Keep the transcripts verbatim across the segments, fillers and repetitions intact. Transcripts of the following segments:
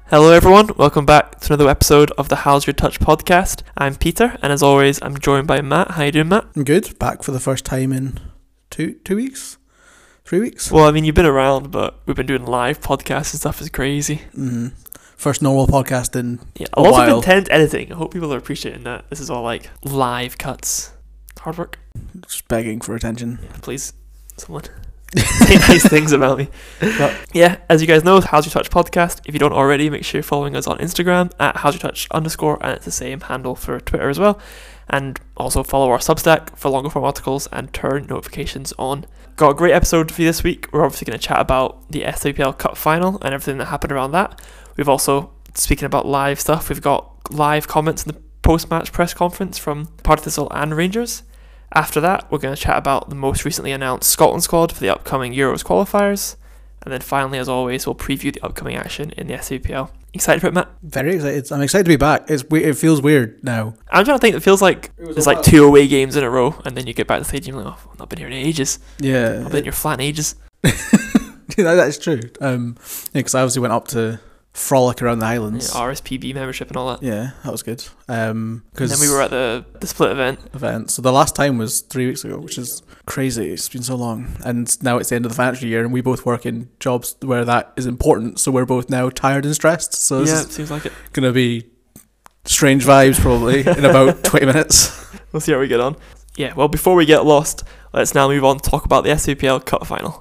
Hello everyone, welcome back to another episode of the How's Your Touch podcast. I'm Peter, and as always, I'm joined by Matt. How you doing, Matt? I'm good. Back for the first time in two two weeks? Three weeks? Well, I mean, you've been around, but we've been doing live podcasts and stuff. Is crazy. Mm-hmm. First normal podcast in yeah, a, a lot while. of intense editing. I hope people are appreciating that. This is all like live cuts. Hard work. Just begging for attention. Yeah, please, someone. Say nice things about me. But yeah, as you guys know, How's Your Touch podcast. If you don't already, make sure you're following us on Instagram at How's Your Touch underscore, and it's the same handle for Twitter as well. And also follow our Substack for longer form articles and turn notifications on. Got a great episode for you this week. We're obviously going to chat about the S W P L Cup final and everything that happened around that. We've also, speaking about live stuff, we've got live comments in the post-match press conference from Partick Thistle and Rangers. After that, we're going to chat about the most recently announced Scotland squad for the upcoming Euros qualifiers. And then finally, as always, we'll preview the upcoming action in the S W P L. Excited for it, Matt? Very excited. I'm excited to be back. It's we- It feels weird now. I'm trying to think. It feels like it it's like two away games in a row, and then you get back to the stadium like, oh, I've not been here in ages. Yeah. I've been in your flat in ages. Yeah, that's true. Um, yeah, because I obviously went up to frolic around the Highlands. Yeah, R S P B membership and all that. Yeah, that was good. Um, and then we were at the, the split event. event. So the last time was three weeks ago, which is crazy. It's been so long. And now it's the end of the financial year, and we both work in jobs where that is important. So we're both now tired and stressed. So this Yeah, is it seems like it. going to be strange vibes probably in about twenty minutes. We'll see how we get on. Yeah, well, before we get lost, let's now move on to talk about the S W P L Cup final.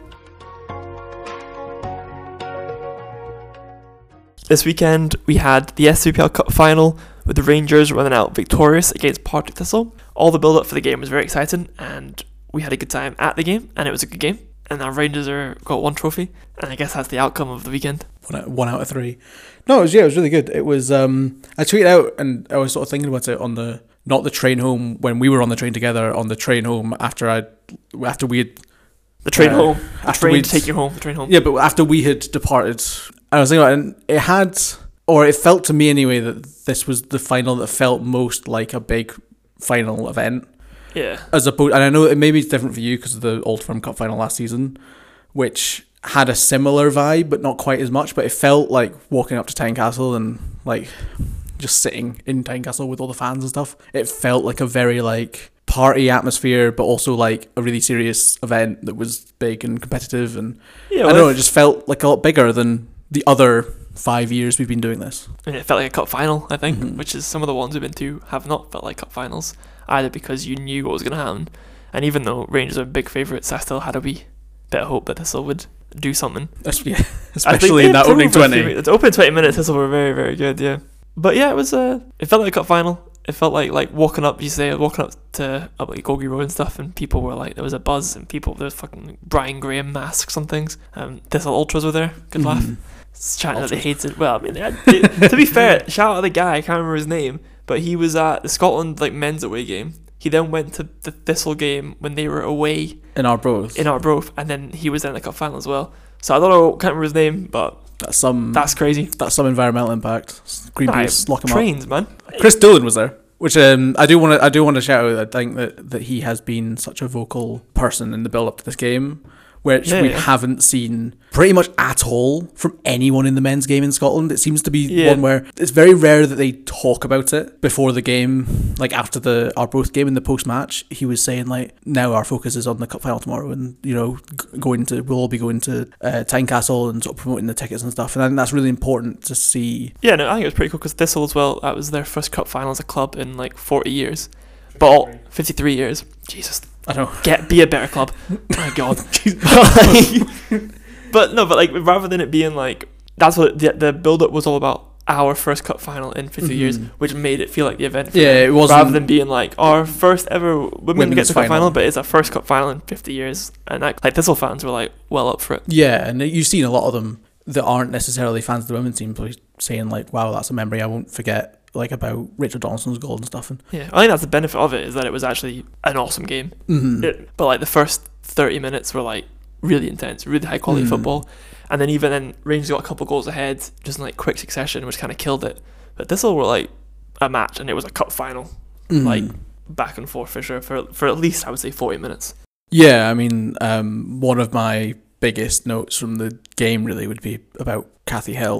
This weekend, we had the S W P L Cup final with the Rangers running out victorious against Partick Thistle. All the build-up for the game was very exciting, and we had a good time at the game, and it was a good game. And our Rangers are got one trophy, and I guess that's the outcome of the weekend. One out, one out of three. No, it was yeah, it was really good. It was. Um, I tweeted out, and I was sort of thinking about it on the not the train home when we were on the train together. On the train home after I after we had the train uh, home, the after train to take you home, the train home. Yeah, but after we had departed, I was thinking about it, and it had, or it felt to me anyway, that this was the final that felt most like a big final event. Yeah. As opposed, and I know it maybe it's different for you because of the Old Firm Cup final last season, which had a similar vibe, but not quite as much. But it felt like walking up to Tynecastle and like just sitting in Tynecastle with all the fans and stuff. It felt like a very like party atmosphere, but also like a really serious event that was big and competitive. And Yeah, I well, don't know, it just felt like a lot bigger than the other five years we've been doing this. I mean, it felt like a cup final, I think, Mm-hmm. which is some of the ones we've been to have not felt like cup finals, either because you knew what was going to happen, and even though Rangers are big favourites, I still had a wee bit of hope that Thistle would do something. That's, yeah, especially in that opening twenty. It's opening twenty minutes. Thistle were very, very good. Yeah, but yeah, it was. Uh, it felt like a cup final. It felt like like walking up. You say walking up to up like Golgi Road and stuff, and people were like, there was a buzz, and people there was fucking Brian Graham masks and things. Um, Thistle ultras were there. Good Mm-hmm. laugh. Chatting that they hated. Well, I mean, they had, they, to be fair, shout out the guy. I can't remember his name, but he was at the Scotland like men's away game. He then went to the Thistle game when they were away In Arbroath. in Arbroath, and then he was in the cup final as well. So I don't know, can't remember his name, but That's some. that's crazy. That's some environmental impact. Greenpeace, Nah, lock him trains, man. up. Chris Doolan was there, which um, I do want to. I do want to shout out. I think that, that he has been such a vocal person in the build up to this game, which Yeah, we yeah. haven't seen pretty much at all from anyone in the men's game in Scotland. It seems to be Yeah. one where it's very rare that they talk about it before the game, like after the Arbroath game in the post match. He was saying like, now our focus is on the cup final tomorrow, and you know, g- going to we'll all be going to uh, Tynecastle and sort of promoting the tickets and stuff. And I think that's really important to see. Yeah, no, I think it was pretty cool because Thistle as well. That was their first cup final as a club in like forty years, but all, fifty-three years. Jesus. I don't know. Get be a better club. My God. but, like, but no, but like rather than it being like that's what the the build up was all about. Our first cup final in fifty Mhm. years, which made it feel like the event. For Yeah, them, it wasn't- rather than being like our first ever women Women's get to cup final. final, but it's our first cup final in fifty years, and like, like Thistle fans were like well up for it. Yeah, and you've seen a lot of them that aren't necessarily fans of the women's team probably saying like, wow, that's a memory I won't forget, like about Rachel Donaldson's goal and stuff. And Yeah, I think that's the benefit of it is that it was actually an awesome game. mm-hmm. It, but like the first thirty minutes were like really intense, really high quality Mm. football, and then even then Rangers got a couple goals ahead just in like quick succession, which kind of killed it. But this all were like a match, and it was a cup final, Mm. like back and forth for sure for for at least I would say forty minutes. Yeah, I mean, um, one of my biggest notes from the game really would be about Kathy Hill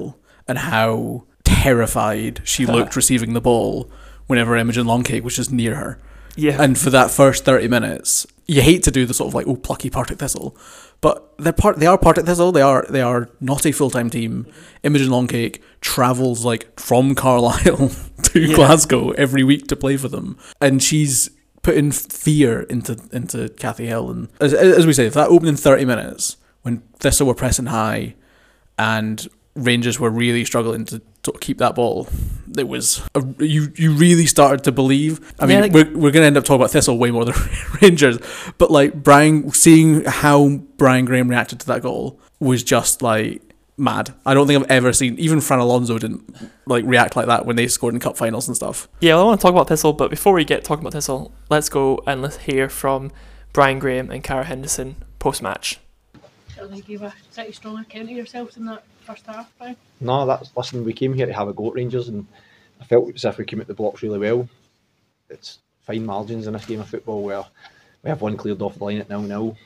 and how terrified she looked receiving the ball whenever Imogen Longcake was just near her. Yeah. And for that first thirty minutes, you hate to do the sort of like, oh, plucky Partick Thistle, but they're part. They are Partick Thistle. They are. They are not a full time team. Imogen Longcake travels like from Carlisle to Yeah. Glasgow every week to play for them, and she's putting fear into into Cathy Hill. And as as we say, that opening thirty minutes when Thistle were pressing high, and Rangers were really struggling to, to keep that ball, it was a, you you really started to believe. I mean, Yeah, like, we're we're gonna end up talking about Thistle way more than Rangers, but like Brian, seeing how Brian Graham reacted to that goal was just like mad. I don't think I've ever seen, even Fran Alonso didn't like react like that when they scored in cup finals and stuff. Yeah, well, I want to talk about Thistle, but before we get talking about Thistle, let's go and let's hear from Brian Graham and Cara Henderson post match. I think you gave a pretty strong account of yourselves in that first half, Brian. No, that's listen. We came here to have a go at Rangers, and I felt as if we came at the blocks really well. It's fine margins in this game of football where we have one cleared off the line at nil nil.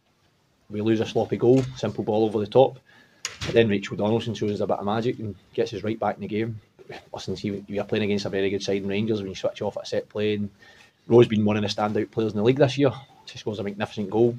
We lose a sloppy goal, simple ball over the top. But then Rachel Donaldson shows us a bit of magic and gets us right back in the game. Listen, see, we are playing against a very good side in Rangers when you switch off at a set play. And Ro's been one of the standout players in the league this year. She scores a magnificent goal.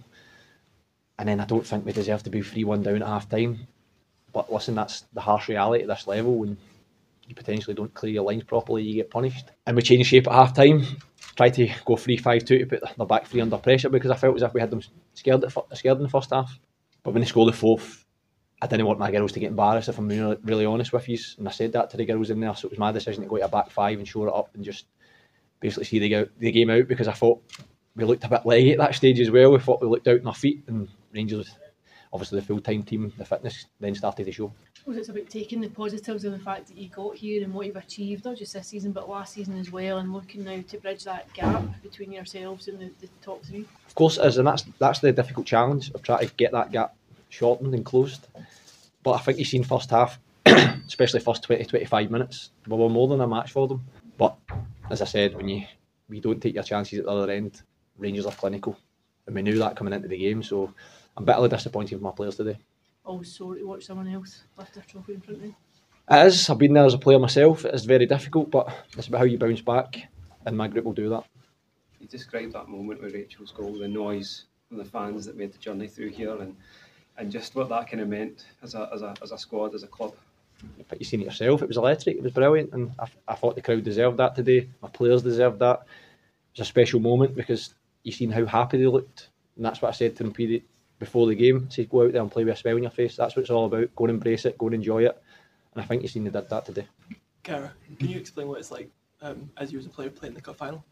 And then I don't think we deserve to be three one down at half time. But listen, that's the harsh reality at this level. When you potentially don't clear your lines properly, you get punished. And we changed shape at half time. Tried to go three five two to put the back three under pressure because I felt as if we had them scared, at, scared in the first half. But when they scored the fourth, I didn't want my girls to get embarrassed, if I'm really, really honest with you. And I said that to the girls in there. So it was my decision to go to a back five and shore it up and just basically see the, the game out, because I thought we looked a bit leggy at that stage as well. We thought we looked out on our feet, and Rangers, obviously the full-time team, the fitness then started to show. Was it about taking the positives of the fact that you got here and what you've achieved, not just this season but last season as well, and looking now to bridge that gap between yourselves and the, the top three? Of course it is, and that's that's the difficult challenge of trying to get that gap shortened and closed. But I think you've seen first half, especially first twenty to twenty-five minutes, we were more than a match for them. But as I said, when you, you don't take your chances at the other end, Rangers are clinical. And we knew that coming into the game, so I'm bitterly disappointed with my players today. Always sore to watch someone else lift their trophy in front of you. It is. I've been there as a player myself. It is very difficult, but it's about how you bounce back, and my group will do that. You described that moment with Rachel's goal, the noise from the fans that made the journey through here, and and just what that kind of meant as a as a as a squad, as a club. But you've seen it yourself. It was electric. It was brilliant, and I, I thought the crowd deserved that today. My players deserved that. It was a special moment because you've seen how happy they looked, and that's what I said to them period before the game. To go out there and play with a smile on your face. That's what it's all about. Go and embrace it. Go and enjoy it. And I think you've seen they did that today. Cara, can you explain what it's like um, as you as a player playing the cup final?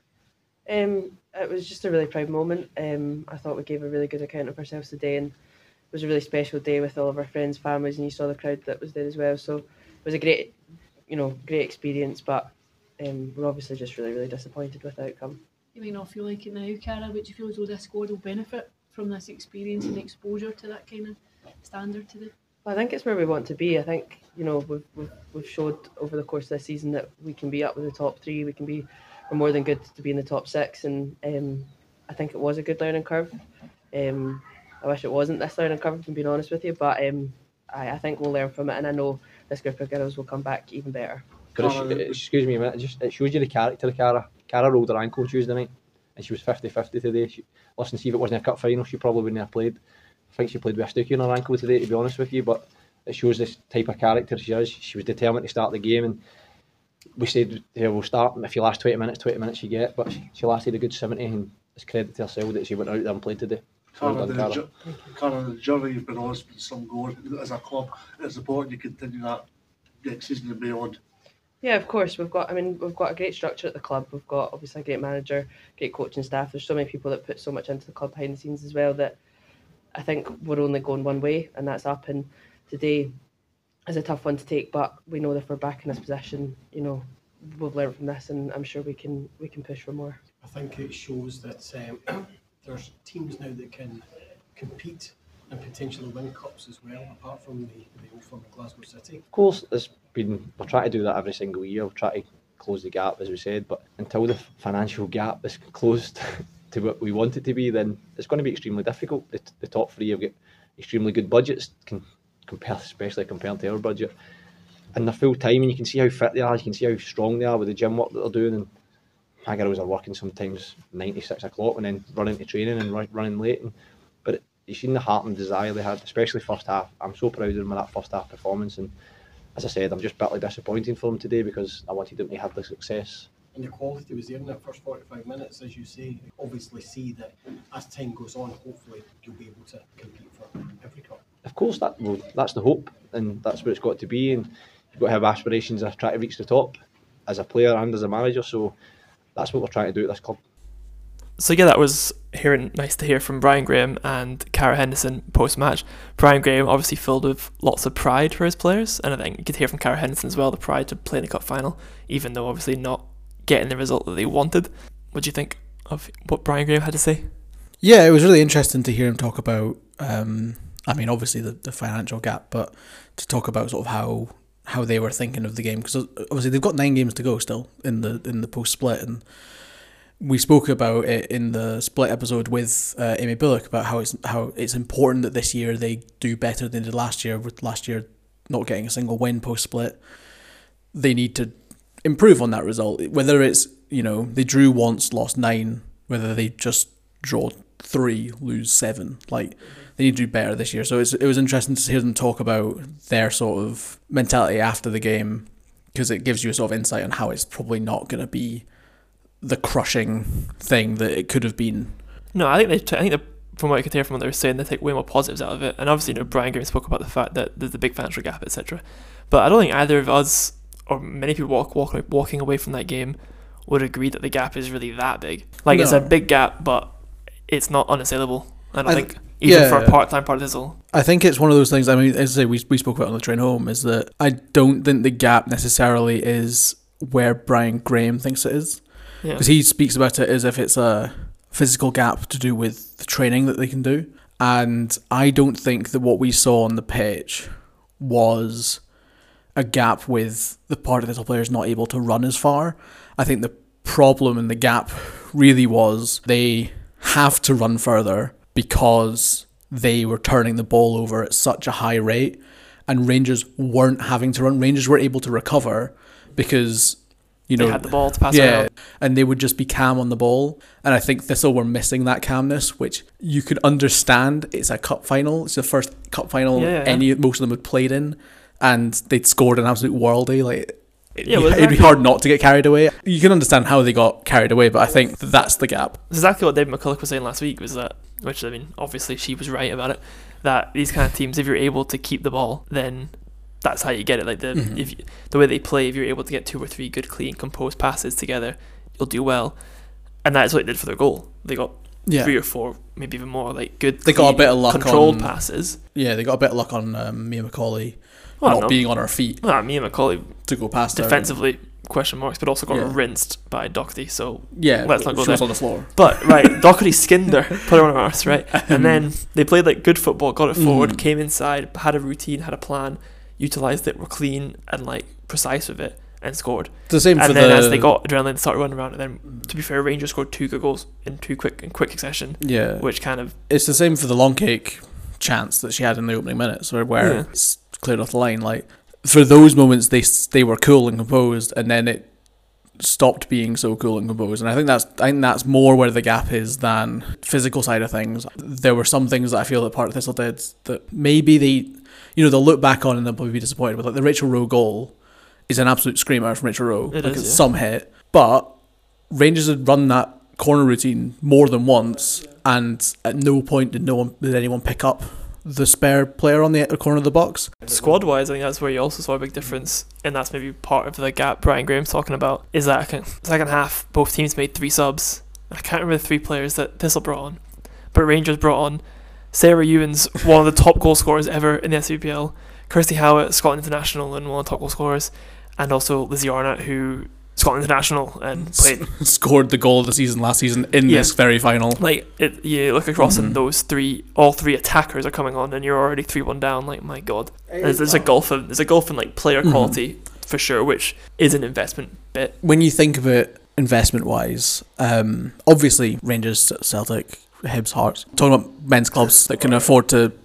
Um, it was just a really proud moment. Um, I thought we gave a really good account of ourselves today, and it was a really special day with all of our friends, families, and you saw the crowd that was there as well. So it was a great, you know, great experience. But um, we're obviously just really, really disappointed with the outcome. You may not feel like it now, Cara, but do you feel as though this squad will benefit from this experience and exposure to that kind of standard today? Well, I think it's where we want to be. I think, you know, we've, we've we've showed over the course of this season that we can be up with the top three. We can be, we're more than good to be in the top six, and um, I think it was a good learning curve. Um, I wish it wasn't this learning curve, if I'm being honest with you, but um, I, I think we'll learn from it, and I know this group of girls will come back even better. It, excuse me a minute, it, just, it shows you the character of Cara. Cara rolled her ankle Tuesday night, and she was fifty fifty today. She, listen, see if it wasn't a cup final, she probably wouldn't have played. I think she played with a stookie on her ankle today, to be honest with you, but it shows this type of character she is. She was determined to start the game, and we said, yeah, we'll start, if you last twenty minutes, twenty minutes you get, but she, she lasted a good seventy, and it's credit to herself that she went out there and played today. Cara, Well done, the, Cara. ju- Cara, the journey you've been on has been some good. As a club, it's important you continue that next season and beyond. Yeah, of course. We've got, I mean, we've got a great structure at the club. We've got obviously a great manager, great coaching staff. There's so many people that put so much into the club behind the scenes as well that I think we're only going one way, and that's up. And today is a tough one to take, but we know that if we're back in this position, you know, we've learned from this, and I'm sure we can we can push for more. I think it shows that um, there's teams now that can compete and potentially win cups as well, apart from the, the old firm of Glasgow City. Of course, it's been, we're trying to do that every single year. We're trying to close the gap, as we said, but until the financial gap is closed to what we want it to be, then it's going to be extremely difficult. The, the top three have got extremely good budgets, can compare, especially compared to our budget. in their full time, and you can see how fit they are, you can see how strong they are with the gym work that they're doing. And my girls are working sometimes ninety-six o'clock and then running to training and run, running late. And, but you've seen the heart and desire they had, especially first half. I'm so proud of them with that first half performance. And as I said, I'm just bitterly disappointed for them today because I wanted them to have the success. And the quality was there in that first forty-five minutes, as you say. Obviously see that as time goes on, hopefully you'll be able to compete for every cup. Of course, that well, that's the hope, and that's what it's got to be. And you've got to have aspirations of trying to reach the top as a player and as a manager. So that's what we're trying to do at this club. So yeah, that was hearing nice to hear from Brian Graham and Cara Henderson post-match. Brian Graham obviously filled with lots of pride for his players, and I think you could hear from Cara Henderson as well, the pride to play in the cup final, even though obviously not getting the result that they wanted. What do you think of what Brian Graham had to say? Yeah, it was really interesting to hear him talk about, um, I mean, obviously the, the financial gap, but to talk about sort of how how they were thinking of the game, because obviously they've got nine games to go still in the in the post-split, and we spoke about it in the split episode with uh, Amy Bullock about how it's how it's important that this year they do better than they did last year, with last year not getting a single win post-split. They need to improve on that result, whether it's, you know, they drew once, lost nine, whether they just draw three, lose seven, like they need to do better this year. So it's, it was interesting to hear them talk about their sort of mentality after the game, because it gives you a sort of insight on how it's probably not going to be the crushing thing that it could have been. No, I think they. T- I think they, from what I could hear from what they were saying, they take way more positives out of it. And obviously, you know, Brian Graham spoke about the fact that there's a big financial gap, et cetera. But I don't think either of us, or many people walk, walk walking away from that game, would agree that the gap is really that big. Like, no. It's a big gap, but it's not unassailable. I don't I think, th- even yeah, for a part-time partisan. I think it's one of those things, I mean, as I say, we, we spoke about on the train home, is that I don't think the gap necessarily is where Brian Graham thinks it is. Because yeah. he speaks about it as if it's a physical gap to do with the training that they can do. And I don't think that what we saw on the pitch was a gap with the part of the players not able to run as far. I think the problem in the gap really was they have to run further because they were turning the ball over at such a high rate, and Rangers weren't having to run. Rangers were able to recover because, you know, they had the ball to pass yeah, around. And they would just be calm on the ball. And I think Thistle were missing that calmness, which you could understand. It's a cup final. It's the first cup final yeah, yeah, yeah. any most of them had played in. And they'd scored an absolute worldie. Like, it'd, yeah, well, be, it'd be hard not to get carried away. You can understand how they got carried away, but I think that's the gap. It's exactly what David McCulloch was saying last week, was that, which, I mean, obviously she was right about it, that these kind of teams, if you're able to keep the ball, then that's how you get it. Like, the mm-hmm. if you, the way they play, if you're able to get two or three good, clean, composed passes together, you'll do well. And that's what it did for their goal. They got yeah. three or four, maybe even more, like, good, they clean, got a bit of luck controlled on, passes. Yeah, they got a bit of luck on um, Mia McCauley. Well, not no. being on her feet. Well, Mia McCauley to go past defensively, her. question marks, but also got yeah. rinsed by Doherty. So yeah, let's not go she there. was on the floor. But right, Doherty skinned her, put her on her arse, right, and then they played like good football, got it forward, mm. came inside, had a routine, had a plan, utilised it, were clean and like precise with it, and scored. The same and for then the... as they got adrenaline, started running around, and then to be fair, Rangers scored two good goals in two quick in quick succession. Yeah, which kind of it's the same for the long cake chance that she had in the opening minutes, where where yeah. it's cleared off the line. Like, for those moments, they they were cool and composed, and then it stopped being so cool and composed. And I think that's I think that's more where the gap is than physical side of things. There were some things that I feel that Partick Thistle did that maybe they, you know, they'll look back on and they'll probably be disappointed with. Like the Rachel Rowe goal is an absolute screamer from Rachel Rowe. It like is, it's yeah. some hit, but Rangers had run that corner routine more than once, and at no point did no one did anyone pick up the spare player on the corner of the box. Squad wise, I think that's where you also saw a big difference, and that's maybe part of the gap Brian Graham's talking about, is that second half both teams made three subs. I can't remember the three players that Thistle brought on, but Rangers brought on Sarah Ewens, one of the top goal scorers ever in the S W P L, Kirsty Howitt, Scotland International and one of the top goal scorers, and also Lizzie Arnott, who Scotland International and played S- scored the goal of the season last season in yeah. this very final. Like, it, you look across mm-hmm. and those three, all three attackers are coming on, and you're already three one down. Like, my god, there's, there's a gulf of there's a gulf in like player quality mm-hmm. for sure, which is an investment bit. When you think of it investment wise, um, obviously Rangers, Celtic, Hibs, Hearts, talking about men's clubs that can afford to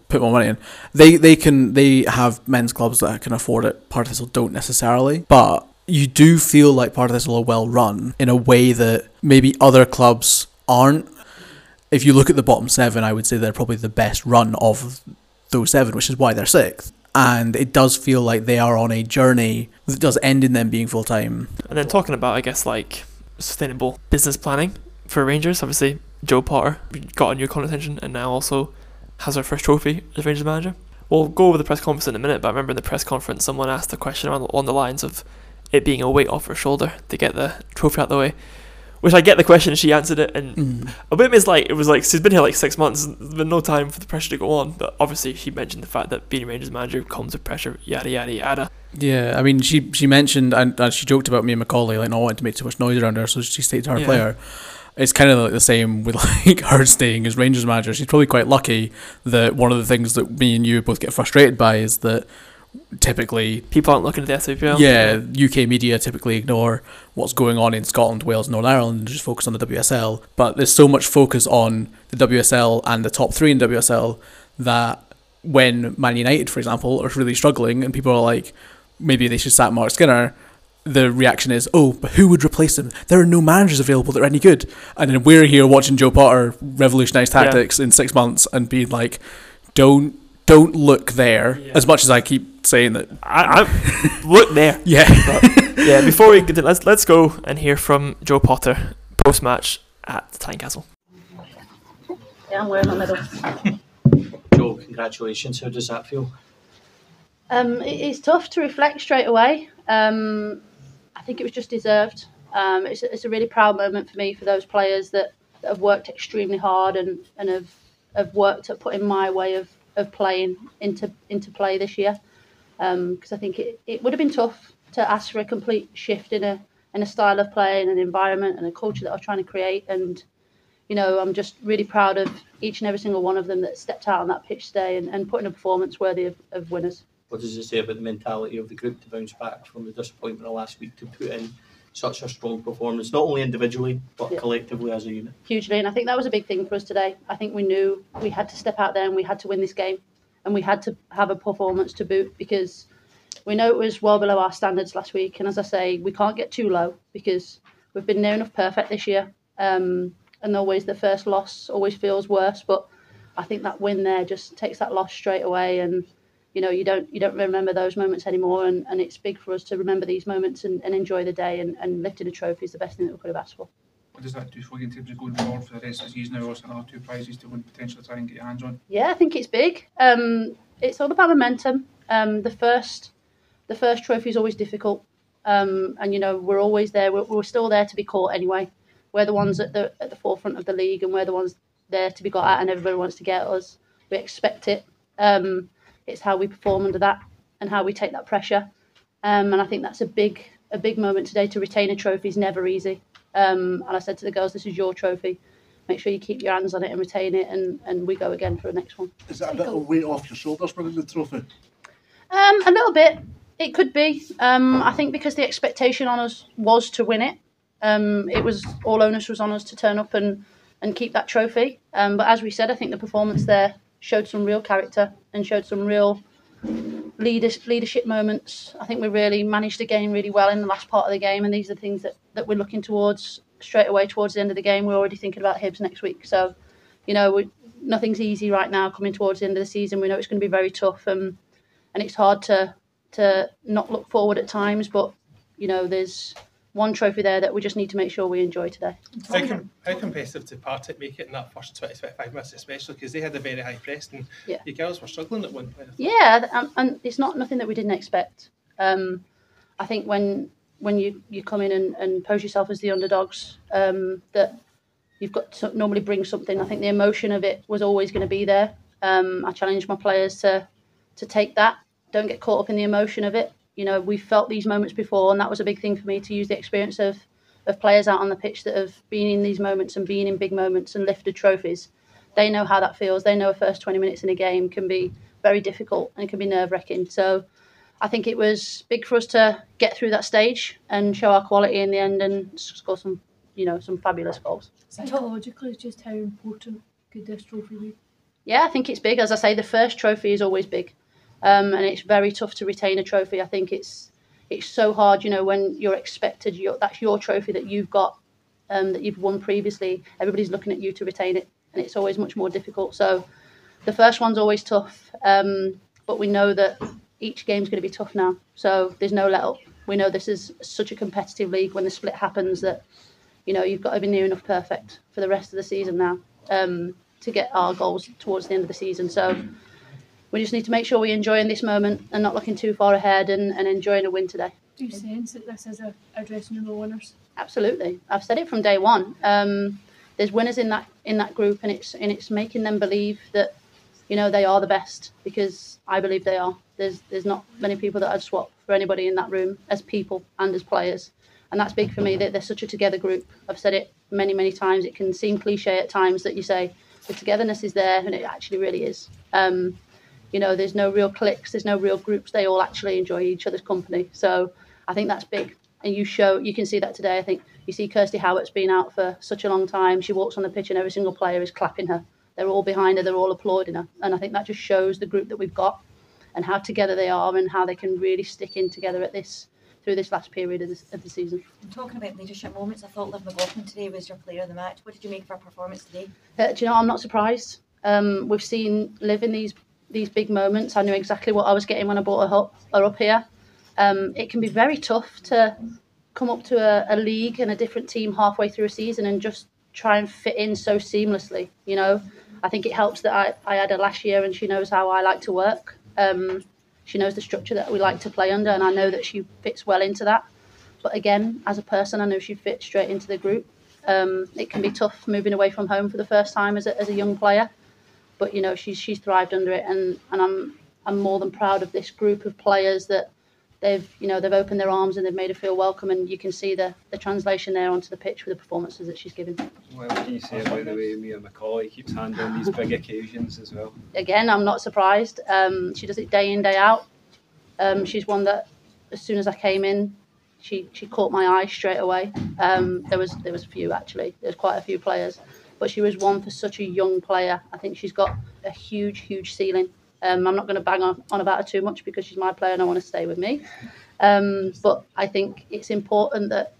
put more money in. They they can they have men's clubs that can afford it. Partick Thistle don't necessarily, but you do feel like Partick Thistle are well run in a way that maybe other clubs aren't. If you look at the bottom seven, I would say they're probably the best run of those seven, which is why they're sixth. And it does feel like they are on a journey that does end in them being full time. And then talking about, I guess, like sustainable business planning for Rangers, obviously Joe Potter got a new attention and now also has her first trophy as Rangers manager. We'll go over the press conference in a minute, but I remember in the press conference someone asked a question around on the lines of it being a weight off her shoulder to get the trophy out of the way. Which I get the question, she answered it, and Mm. a bit is like, it was like, she's been here like six months, there's been no time for the pressure to go on, but obviously she mentioned the fact that being Rangers manager comes with pressure, yada yada yada. Yeah, I mean, she she mentioned, and, and she joked about me and Macaulay, like, not wanting to make too much noise around her, so she stayed to her Yeah. player. It's kind of like the same with like her staying as Rangers manager. She's probably quite lucky that one of the things that me and you both get frustrated by is that typically People aren't looking at the S A P L. yeah, U K media typically ignore what's going on in Scotland, Wales, Northern Ireland and just focus on the W S L. But there's so much focus on the W S L and the top three in W S L that when Man United, for example, are really struggling and people are like, maybe they should sack Mark Skinner, the reaction is, oh, but who would replace him? There are no managers available that are any good. And then we're here watching Joe Potter revolutionise tactics yeah. in six months and being like, don't don't look there. Yeah. As much as I keep saying that, I, I look there. Yeah, but, yeah. Before we get to, let's let's go and hear from Joe Potter post match at Tynecastle. Yeah, I'm wearing my medal. Joe, congratulations. How does that feel? Um, it, it's tough to reflect straight away. Um, I think it was just deserved. Um, it's, it's a really proud moment for me for those players that, that have worked extremely hard and, and have have worked at putting my way of, of playing into into play this year. Because um, I think it, it would have been tough to ask for a complete shift in a in a style of play and an environment and a culture that I was trying to create. And you know, I'm just really proud of each and every single one of them that stepped out on that pitch today and, and put in a performance worthy of, of winners. What does it say about the mentality of the group to bounce back from the disappointment of last week to put in such a strong performance, not only individually, but yeah. collectively as a unit? Hugely, and I think that was a big thing for us today. I think we knew we had to step out there and we had to win this game, and we had to have a performance to boot, because we know it was well below our standards last week. And as I say, we can't get too low because we've been near enough perfect this year. Um, and always the first loss always feels worse, but I think that win there just takes that loss straight away, and you know, you don't you don't remember those moments anymore, and, and it's big for us to remember these moments and, and enjoy the day, and, and lifting a trophy is the best thing that we could have asked for. What does that do for you in terms of going forward for the rest of the season? Now, also another two prizes to win, potentially try and get your hands on. Yeah, I think it's big. Um, it's all about momentum. Um, the first the first trophy is always difficult, um, and you know, we're always there. We're, we're still there to be caught anyway. We're the ones at the at the forefront of the league, and we're the ones there to be got at, and everybody wants to get us. We expect it. Um, it's how we perform under that and how we take that pressure. Um, and I think that's a big a big moment today. To retain a trophy is never easy. Um, and I said to the girls, this is your trophy. Make sure you keep your hands on it and retain it, and, and we go again for the next one. Is that a bit of weight off your shoulders winning the trophy? Um, a little bit. It could be. Um, I think because the expectation on us was to win it. Um, it was all onus was on us to turn up and, and keep that trophy. Um, but as we said, I think the performance there showed some real character and showed some real leader, leadership moments. I think we really managed the game really well in the last part of the game, and these are the things that, that we're looking towards straight away towards the end of the game. We're already thinking about Hibs next week. So, you know, we, nothing's easy right now coming towards the end of the season. We know it's going to be very tough, and, and it's hard to to not look forward at times, but, you know, there's one trophy there that we just need to make sure we enjoy today. How, com- how competitive did Partick make it in that first twenty to twenty-five minutes, especially because they had a very high press and yeah. you girls were struggling at one point? Yeah, and, and it's not nothing that we didn't expect. Um, I think when when you, you come in and, and pose yourself as the underdogs, um, that you've got to normally bring something. I think the emotion of it was always going to be there. Um, I challenged my players to to take that. Don't get caught up in the emotion of it. You know, we've felt these moments before, and that was a big thing for me, to use the experience of, of players out on the pitch that have been in these moments and been in big moments and lifted trophies. They know how that feels. They know a first twenty minutes in a game can be very difficult and can be nerve-wracking. So I think it was big for us to get through that stage and show our quality in the end and score some, you know, some fabulous goals. Psychologically, just how important could this trophy be? Yeah, I think it's big. As I say, the first trophy is always big, um, and it's very tough to retain a trophy. I think it's it's so hard, you know, when you're expected. You're, that's your trophy that you've got, um, that you've won previously. Everybody's looking at you to retain it, and it's always much more difficult. So the first one's always tough, um, but we know that each game's going to be tough now. So there's no let up. We know this is such a competitive league. When the split happens, that you know you've got to be near enough perfect for the rest of the season now. Um, to get our goals towards the end of the season. So we just need to make sure we're enjoying this moment and not looking too far ahead and, and enjoying a win today. Do you sense that this is a, a dressing room of winners? Absolutely. I've said it from day one. Um, there's winners in that in that group, and it's and it's making them believe that, you know, they are the best, because I believe they are. There's there's not many people that I'd swap for anybody in that room as people and as players. And that's big for me, that they're such a together group. I've said it many, many times. It can seem cliche at times that you say, the togetherness is there, and it actually really is. Um, you know, there's no real cliques, there's no real groups. They all actually enjoy each other's company. So I think that's big. And you show, you can see that today. I think you see Kirsty Howart's been out for such a long time. She walks on the pitch and every single player is clapping her. They're all behind her, they're all applauding her. And I think that just shows the group that we've got and how together they are and how they can really stick in together at this, through this last period of, this, of the season. And talking about leadership moments, I thought Liv McLaughlin today was your player of the match. What did you make of her performance today? Uh, do you know, I'm not surprised. Um, we've seen Liv in these these big moments. I knew exactly what I was getting when I brought her up, her up here. Um, it can be very tough to come up to a, a league and a different team halfway through a season and just try and fit in so seamlessly. You know, I think it helps that I, I had her last year and she knows how I like to work. Um, she knows the structure that we like to play under, and I know that she fits well into that. But again, as a person, I know she fits straight into the group. Um, it can be tough moving away from home for the first time as a, as a young player. But, you know, she's she's thrived under it, and, and I'm I'm more than proud of this group of players that they've, you know, they've opened their arms and they've made her feel welcome, and you can see the, the translation there onto the pitch with the performances that she's given. What else can you say about the way Mia McCauley keeps handling these big occasions as well? Again, I'm not surprised. Um, she does it day in, day out. Um, she's one that, as soon as I came in, she she caught my eye straight away. Um, there was there was a few actually. There's quite a few players. But she was one for such a young player. I think she's got a huge, huge ceiling. Um, I'm not going to bang on, on about her too much because she's my player and I want to stay with me. Um, but I think it's important that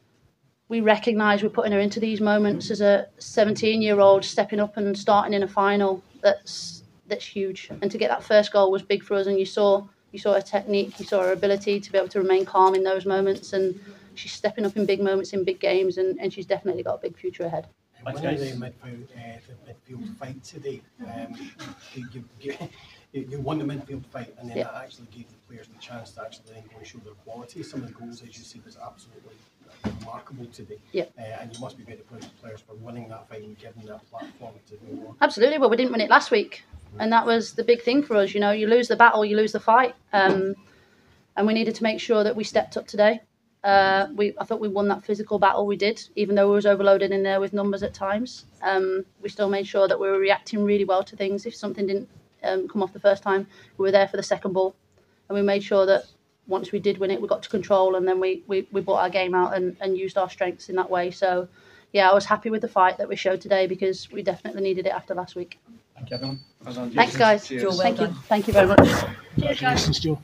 we recognise we're putting her into these moments as a seventeen-year-old stepping up and starting in a final. That's that's huge. And to get that first goal was big for us. And you saw you saw her technique, you saw her ability to be able to remain calm in those moments. And she's stepping up in big moments in big games, and, and she's definitely got a big future ahead. Winning the midfield, uh, the midfield fight today, um, you, you, you, you won the midfield fight, and then yeah. that actually gave the players the chance to actually then go and show their quality. Some of the goals, as you see, was absolutely remarkable today. Yeah. Uh, and you must be very proud of the players for winning that fight and giving that platform to move on. Absolutely. Well, we didn't win it last week, and that was the big thing for us. You know, you lose the battle, you lose the fight, um, and we needed to make sure that we stepped up today. Uh, we, I thought we won that physical battle. We did, even though we was overloaded in there with numbers at times. Um, we still made sure that we were reacting really well to things. If something didn't um, come off the first time, we were there for the second ball, and we made sure that once we did win it, we got to control, and then we we, we brought our game out and, and used our strengths in that way. So, yeah, I was happy with the fight that we showed today because we definitely needed it after last week. Thank you, everyone. Thanks, guys. Joe, well Thank done. you. Thank you very much. Cheers, guys. Joe.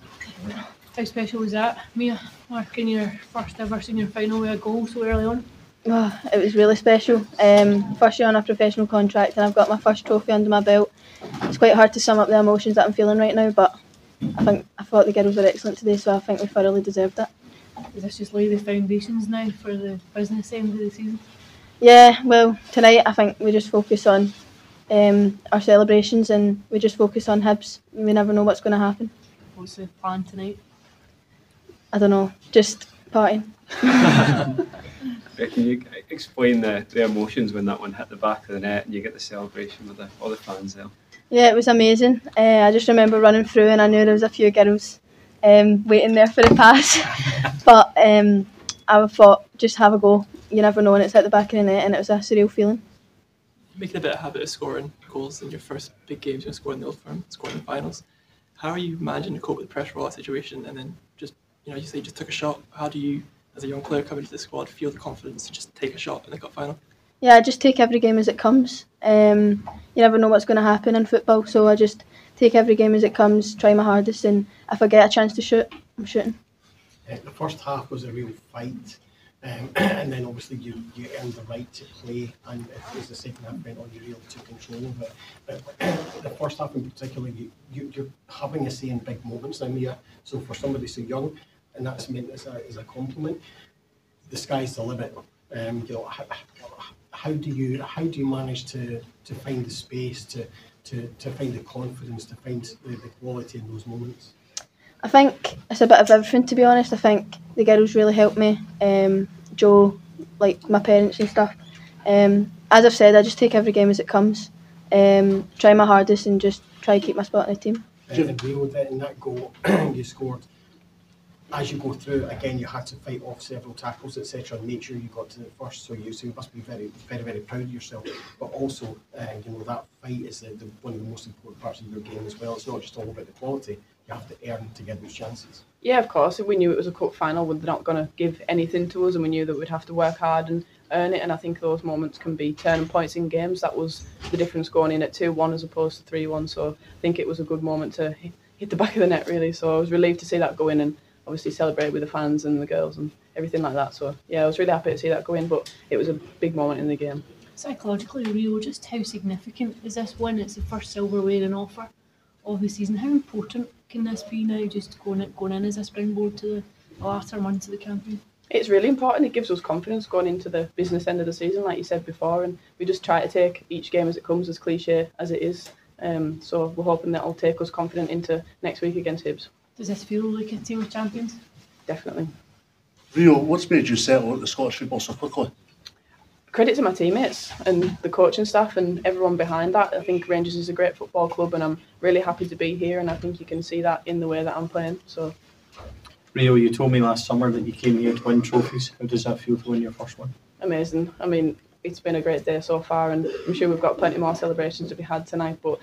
How special was that, Mia, marking your first ever senior final with a goal so early on? Oh, it was really special. Um, first year on a professional contract, and I've got my first trophy under my belt. It's quite hard to sum up the emotions that I'm feeling right now, but I think I thought the girls were excellent today, so I think we thoroughly deserved it. Does this just lay the foundations now for the business end of the season? Yeah, well, tonight I think we just focus on um, our celebrations, and we just focus on Hibs. We never know what's going to happen. What's the plan tonight? I don't know, just partying. Can you explain the, the emotions when that one hit the back of the net and you get the celebration with the, all the fans there? Yeah, it was amazing. Uh, I just remember running through and I knew there was a few girls um, waiting there for the pass. But um, I thought, just have a go. You never know when it's at the back of the net, and it was a surreal feeling. Making a bit of habit of scoring goals in your first big games, you're scoring the Old Firm, scoring in finals. How are you managing to cope with the pressure of all that situation, and then just, you know, you say you just took a shot. How do you, as a young player coming into the squad, feel the confidence to just take a shot in the cup final? Yeah, I just take every game as it comes. Um, you never know what's going to happen in football. So I just take every game as it comes, try my hardest, and if I get a chance to shoot, I'm shooting. Uh, the first half was a real fight, um, and then obviously you, you earned the right to play, and as the second half went on, you really took control of it. But the first half in particular, you, you, you're having a say in big moments now, Mia. So for somebody so young, and that's meant as a, as a compliment, the sky's the limit. Um, you know, how, how do you how do you manage to, to find the space, to, to, to find the confidence, to find the, the quality in those moments? I think it's a bit of everything, to be honest. I think the girls really helped me. Um, Joe, like my parents and stuff. Um, as I've said, I just take every game as it comes. Um, try my hardest and just try to keep my spot in the team. And Rio, in that goal you scored, as you go through, again, you had to fight off several tackles, et cetera, and make sure you got to the first. So you, so you must be very, very, very proud of yourself. But also, uh, you know, that fight is the, the, one of the most important parts of your game as well. It's not just all about the quality. You have to earn to get those chances. Yeah, of course. If we knew it was a cup final, we're not going to give anything to us, and we knew that we'd have to work hard and earn it. And I think those moments can be turning points in games. That was the difference going in at two one as opposed to three one. So I think it was a good moment to hit, hit the back of the net, really. So I was relieved to see that go in and obviously celebrate with the fans and the girls and everything like that. So yeah, I was really happy to see that go in, but it was a big moment in the game. Psychologically, Rio, just how significant is this win? It's the first silverware in offer of the season. How important can this be now, just going in, going in as a springboard to the latter months of the campaign? It's really important. It gives us confidence going into the business end of the season, like you said before, and we just try to take each game as it comes, as cliche as it is. Um, so we're hoping that will take us confident into next week against Hibs. Does this feel like a team of champions? Definitely. Rio, what's made you settle at the Scottish football so quickly? Credit to my teammates and the coaching staff and everyone behind that. I think Rangers is a great football club and I'm really happy to be here, and I think you can see that in the way that I'm playing. So, Rio, you told me last summer that you came here to win trophies. How does that feel to win your first one? Amazing. I mean, it's been a great day so far, and I'm sure we've got plenty more celebrations to be had tonight, but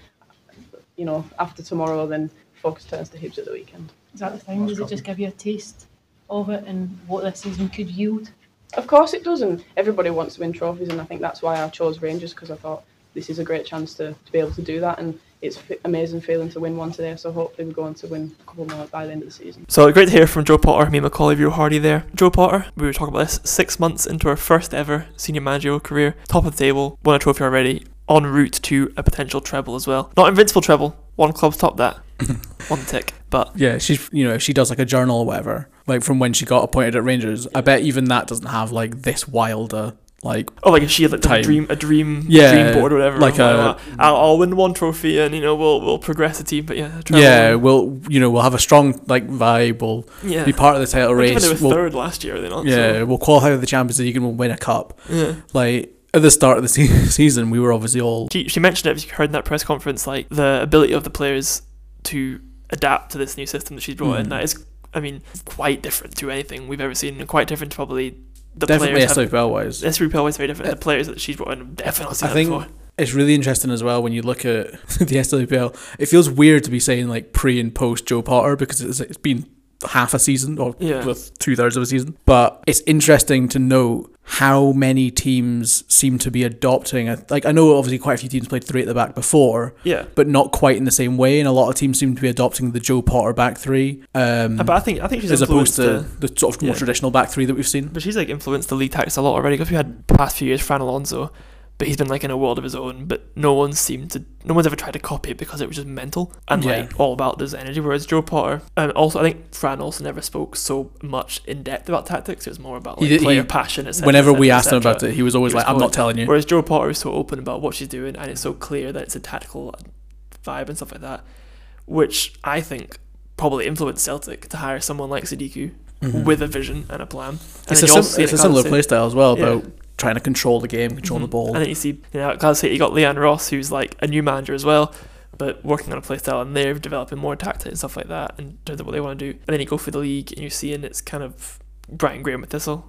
you know, after tomorrow then focus turns to Hibs at the weekend. Is that the thing? Does it just give you a taste of it and what this season could yield? Of course it does, and everybody wants to win trophies, and I think that's why I chose Rangers, because I thought this is a great chance to, to be able to do that, and it's f- amazing feeling to win one today, so hopefully we're going to win a couple more by the end of the season. So great to hear from Joe Potter, me and Macaulay Rio Hardy there. Joe Potter, we were talking about this, six months into our first ever senior managerial career, top of the table, won a trophy already, en route to a potential treble as well. Not invincible treble, one club's topped that, one tick. But yeah, she's, you know, if she does like a journal or whatever, like from when she got appointed at Rangers, I bet even that doesn't have like this wilder like oh, like if she had like time. a dream a dream yeah, dream board or whatever, like a, like, I'll, I'll win one trophy and you know we'll we'll progress the team, but yeah yeah we'll you know we'll have a strong like vibe, we'll yeah. be part of the title like, race. They were we'll, third last year, are they not? Yeah, so. We'll qualify for the Champions League and we'll win a cup. Yeah, like at the start of the se- season, we were obviously all. She, she mentioned it. If you heard in that press conference, like the ability of the players to adapt to this new system that she's brought mm. in. That is, I mean, quite different to anything we've ever seen, and quite different to probably the definitely players. Definitely S W P L-wise. S W P L-wise very different. Uh, the players that she's brought in have definitely seen I think before. It's really interesting as well when you look at the S W P L. It feels weird to be saying like pre and post Joe Potter because it's, it's been half a season or yeah. with two thirds of a season. But it's interesting to note how many teams seem to be adopting a, like I know obviously quite a few teams played three at the back before, yeah, but not quite in the same way, and a lot of teams seem to be adopting the Joe Potter back three um, but I think I think she's as opposed to the, the sort of more yeah. traditional back three that we've seen. But she's like influenced the league tactics a lot already, because we had past few years Fran Alonso, but he's been like in a world of his own, but no one seemed to no one's ever tried to copy it because it was just mental and yeah. like all about this energy, whereas Joe Potter and um, also I think Fran also never spoke so much in depth about tactics. It was more about like he, player he, passion, et cetera, whenever et cetera, we et asked him cetera. about it, he was always he was like I'm not telling you, whereas Joe Potter is so open about what she's doing and it's so clear that it's a tactical vibe and stuff like that, which I think probably influenced Celtic to hire someone like Sadiku mm-hmm. with a vision and a plan. And it's a, sim- it's a similar play style as well, about yeah. trying to control the game, control mm-hmm. the ball. And then you see, you know, at Glasgow City, you got Leanne Ross, who's like a new manager as well, but working on a play style, and they're developing more tactics and stuff like that in terms of what they want to do. And then you go for the league, and you're seeing it's kind of Brian Graham with Thistle,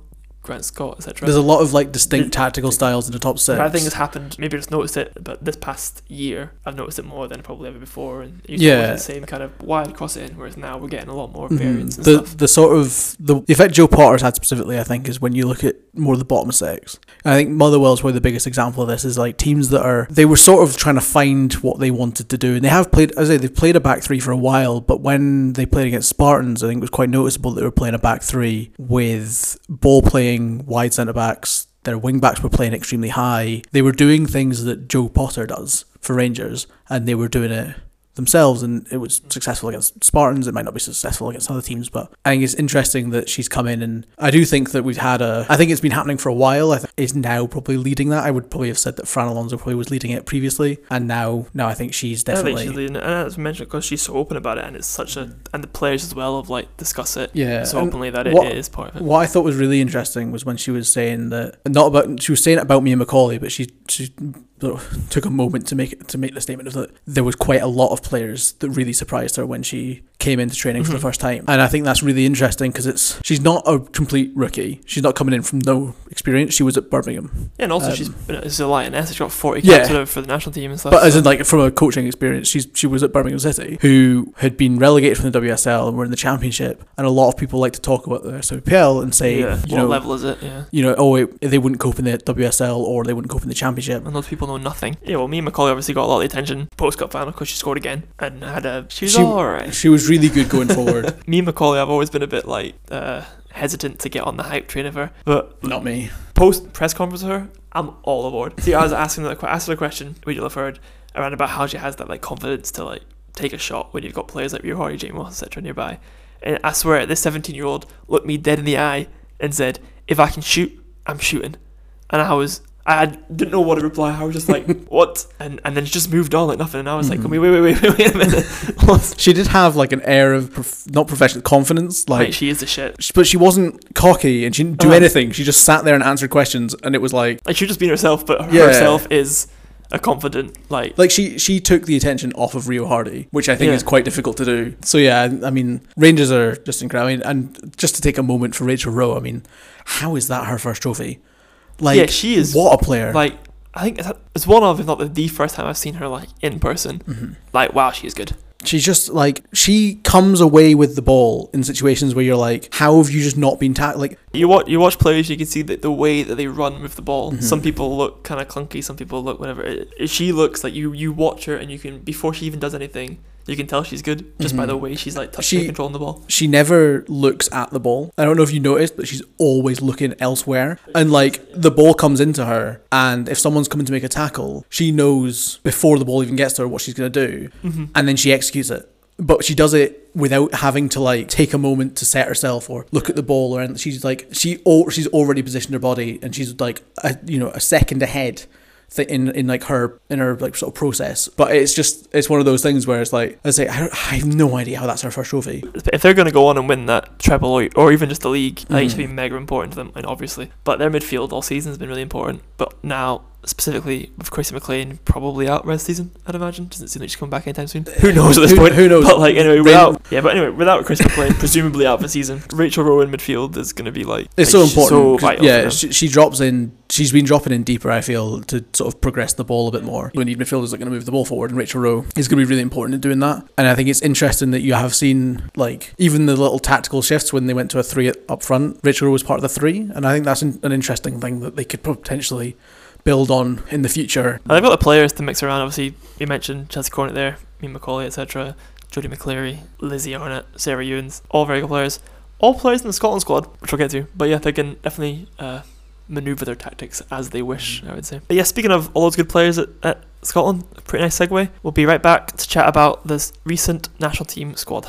Grant Scott, et cetera. There's a lot of like distinct tactical styles in the top six. I think it's happened. Maybe I just noticed it, but this past year I've noticed it more than probably ever before. And it used to Yeah. be the same kind of wide cross it in, whereas now we're getting a lot more Mhm. variants and the stuff. the sort of the effect Joe Potter's had specifically, I think, is when you look at more of the bottom six. I think Motherwell's probably the biggest example of this. Is like teams that are they were sort of trying to find what they wanted to do, and they have played. As I say, they've played a back three for a while, but when they played against Spartans, I think it was quite noticeable that they were playing a back three with ball playing wide centre backs. Their wing backs were playing extremely high. They were doing things that Joe Potter does for Rangers, and they were doing it themselves, and it was successful against Spartans. It might not be successful against other teams, but I think it's interesting that she's come in, and I do think that we've had a I think it's been happening for a while. I think is now probably leading that. I would probably have said that Fran Alonso probably was leading it previously, and now now I think she's definitely I think she's leading it, and as mentioned, because she's so open about it, and it's such a and the players as well have like discuss it yeah so and openly that what, it is part of it. What I thought was really interesting was when she was saying that not about she was saying it about Mia Macaulay, but she she took a moment to make it, to make the statement of that there was quite a lot of players that really surprised her when she came into training mm-hmm. for the first time, and I think that's really interesting because it's she's not a complete rookie. She's not coming in from no experience. She was at Birmingham, yeah, and also um, she's been as a lioness. She's got forty caps yeah. for the national team and stuff. But so. as in like from a coaching experience, she's she was at Birmingham City, who had been relegated from the W S L and were in the Championship, and a lot of people like to talk about the S W P L and say, yeah. you what know, level is it? Yeah, you know, oh, it, they wouldn't cope in the W S L or they wouldn't cope in the Championship, and those people know nothing. Yeah, well, Mia Macaulay obviously got a lot of the attention post cup final because she scored again and had a she was she, alright. She was really good going forward. Mia Macaulay, I've always been a bit like uh, hesitant to get on the hype train of her, but not me. Post press conference with her, I'm all aboard. See, I was asking her, asked her a question, which you'll have heard around about how she has that like confidence to like take a shot when you've got players like Rio Hardy, Jane Moss, et cetera nearby. And I swear, this seventeen-year-old looked me dead in the eye and said, "If I can shoot, I'm shooting." And I was. I didn't know what to reply. I was just like, "What?" And and then she just moved on like nothing. And I was mm-hmm. like, "Wait, wait, wait, wait, wait a minute." She did have like an air of prof- not professional confidence, like right, she is the shit. But she wasn't cocky and she didn't do uh-huh. anything. She just sat there and answered questions, and it was like like she just been herself, but yeah. herself is a confident like like she she took the attention off of Rio Hardy, which I think yeah. is quite difficult to do. So yeah, I mean, Rangers are just incredible. I mean, and just to take a moment for Rachel Rowe, I mean, how is that her first trophy? Like, yeah, she is what a player. Like, I think it's one of, if not the first time I've seen her like in person. Mm-hmm. Like, wow, she is good. She's just like, she comes away with the ball in situations where you're like, how have you just not been tackled? Like, you watch you watch players, you can see that the way that they run with the ball. Mm-hmm. Some people look kind of clunky, some people look whatever. It, it, she looks like you you watch her and you can, before she even does anything, you can tell she's good just mm-hmm. by the way she's like touching and controlling the ball. She never looks at the ball. I don't know if you noticed, but she's always looking elsewhere. And like the ball comes into her, and if someone's coming to make a tackle, she knows before the ball even gets to her what she's going to do, mm-hmm. and then she executes it. But she does it without having to like take a moment to set herself or look at the ball or anything. She's like she oh, she's already positioned her body, and she's like a, you know a second ahead in in like her in her like sort of process. But it's just it's one of those things where it's like I say I, I have no idea how that's her first trophy. If they're going to go on and win that treble or, or even just the league, mm-hmm. I think it's been mega important to them, and obviously. But their midfield all season has been really important. But now, specifically with Chrissy McLean probably out rest season, I'd imagine. Doesn't seem like she's coming back anytime soon. Who knows at this who, point? Who knows? But like anyway, without yeah, but anyway, without Chrissy McLean presumably out for season, Rachel Rowe in midfield is going to be like it's like, so important. So vital yeah, she, she drops in. She's been dropping in deeper, I feel, to sort of progress the ball a bit more. We need midfielders that are going to move the ball forward, and Rachel Rowe is going to be really important in doing that. And I think it's interesting that you have seen, like, even the little tactical shifts when they went to a three up front. Rachel Rowe was part of the three, and I think that's an interesting thing that they could potentially build on in the future. And they've got the players to mix around. Obviously, you mentioned Chelsea Cornet there, Mia Macaulay, et cetera, Jodie McCleary, Lizzie Arnott, Sarah Ewens, all very good players. All players in the Scotland squad, which we'll get to. But yeah, they can definitely uh, manoeuvre their tactics as they wish, I would say. But yeah, speaking of all those good players at, at Scotland, a pretty nice segue. We'll be right back to chat about this recent national team squad.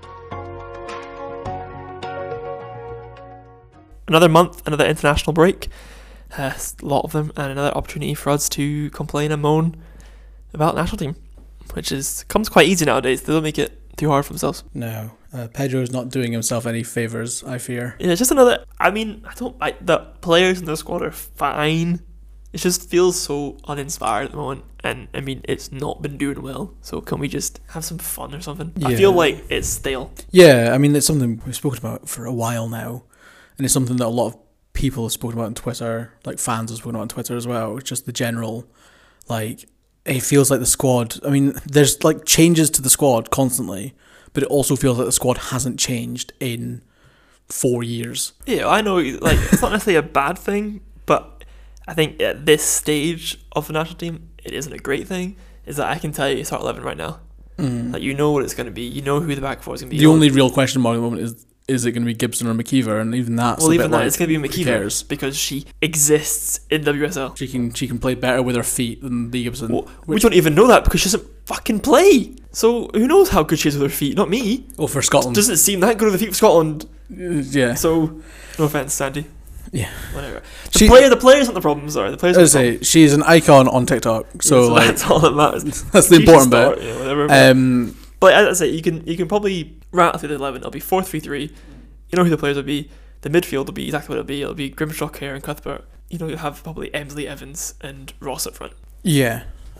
Another month, another international break. Uh, a lot of them, and another opportunity for us to complain and moan about the national team, which is comes quite easy nowadays. They don't make it too hard for themselves. No, uh, Pedro's not doing himself any favours, I fear. Yeah, it's just another. I mean, I don't. I, the players in the squad are fine. It just feels so uninspired at the moment, and I mean, it's not been doing well. So can we just have some fun or something? Yeah. I feel like it's stale. Yeah, I mean, it's something we've spoken about for a while now, and it's something that a lot of people have spoken about on Twitter, like fans have spoken about on Twitter as well. It's just the general, like, it feels like the squad. I mean, there's like changes to the squad constantly, but it also feels like the squad hasn't changed in four years. Yeah, I know. Like, it's not necessarily a bad thing, but I think at this stage of the national team, it isn't a great thing. Is that I can tell you start eleven right now. Mm. Like, you know what it's going to be. You know who the back four is going to be. The only real question mark at the moment is: is it going to be Gibson or McKeever? And even that's well, a even bit that like, it's going to be who McKeever cares? because she exists in W S L. She can she can play better with her feet than Lee Gibson. Well, we don't even know that because she doesn't fucking play. So who knows how good she is with her feet? Not me. Oh, for Scotland, doesn't seem that good with the feet for Scotland. Uh, yeah. So no offense, Sandy. Yeah. Whatever. The She- player, the players aren't the problem. Sorry, the players. I Aren't was the say problem. she's an icon on TikTok, so, Yeah, so like that's all that matters. That's the She should important start, bit. yeah, whatever, but- um, But as I say, you can you can probably rattle through the eleven. It'll be four three three. You know who the players will be. The midfield will be exactly what it'll be. It'll be Grimshaw, Kerr, and Cuthbert. You know, you'll have probably Emsley, Evans, and Ross up front. yeah.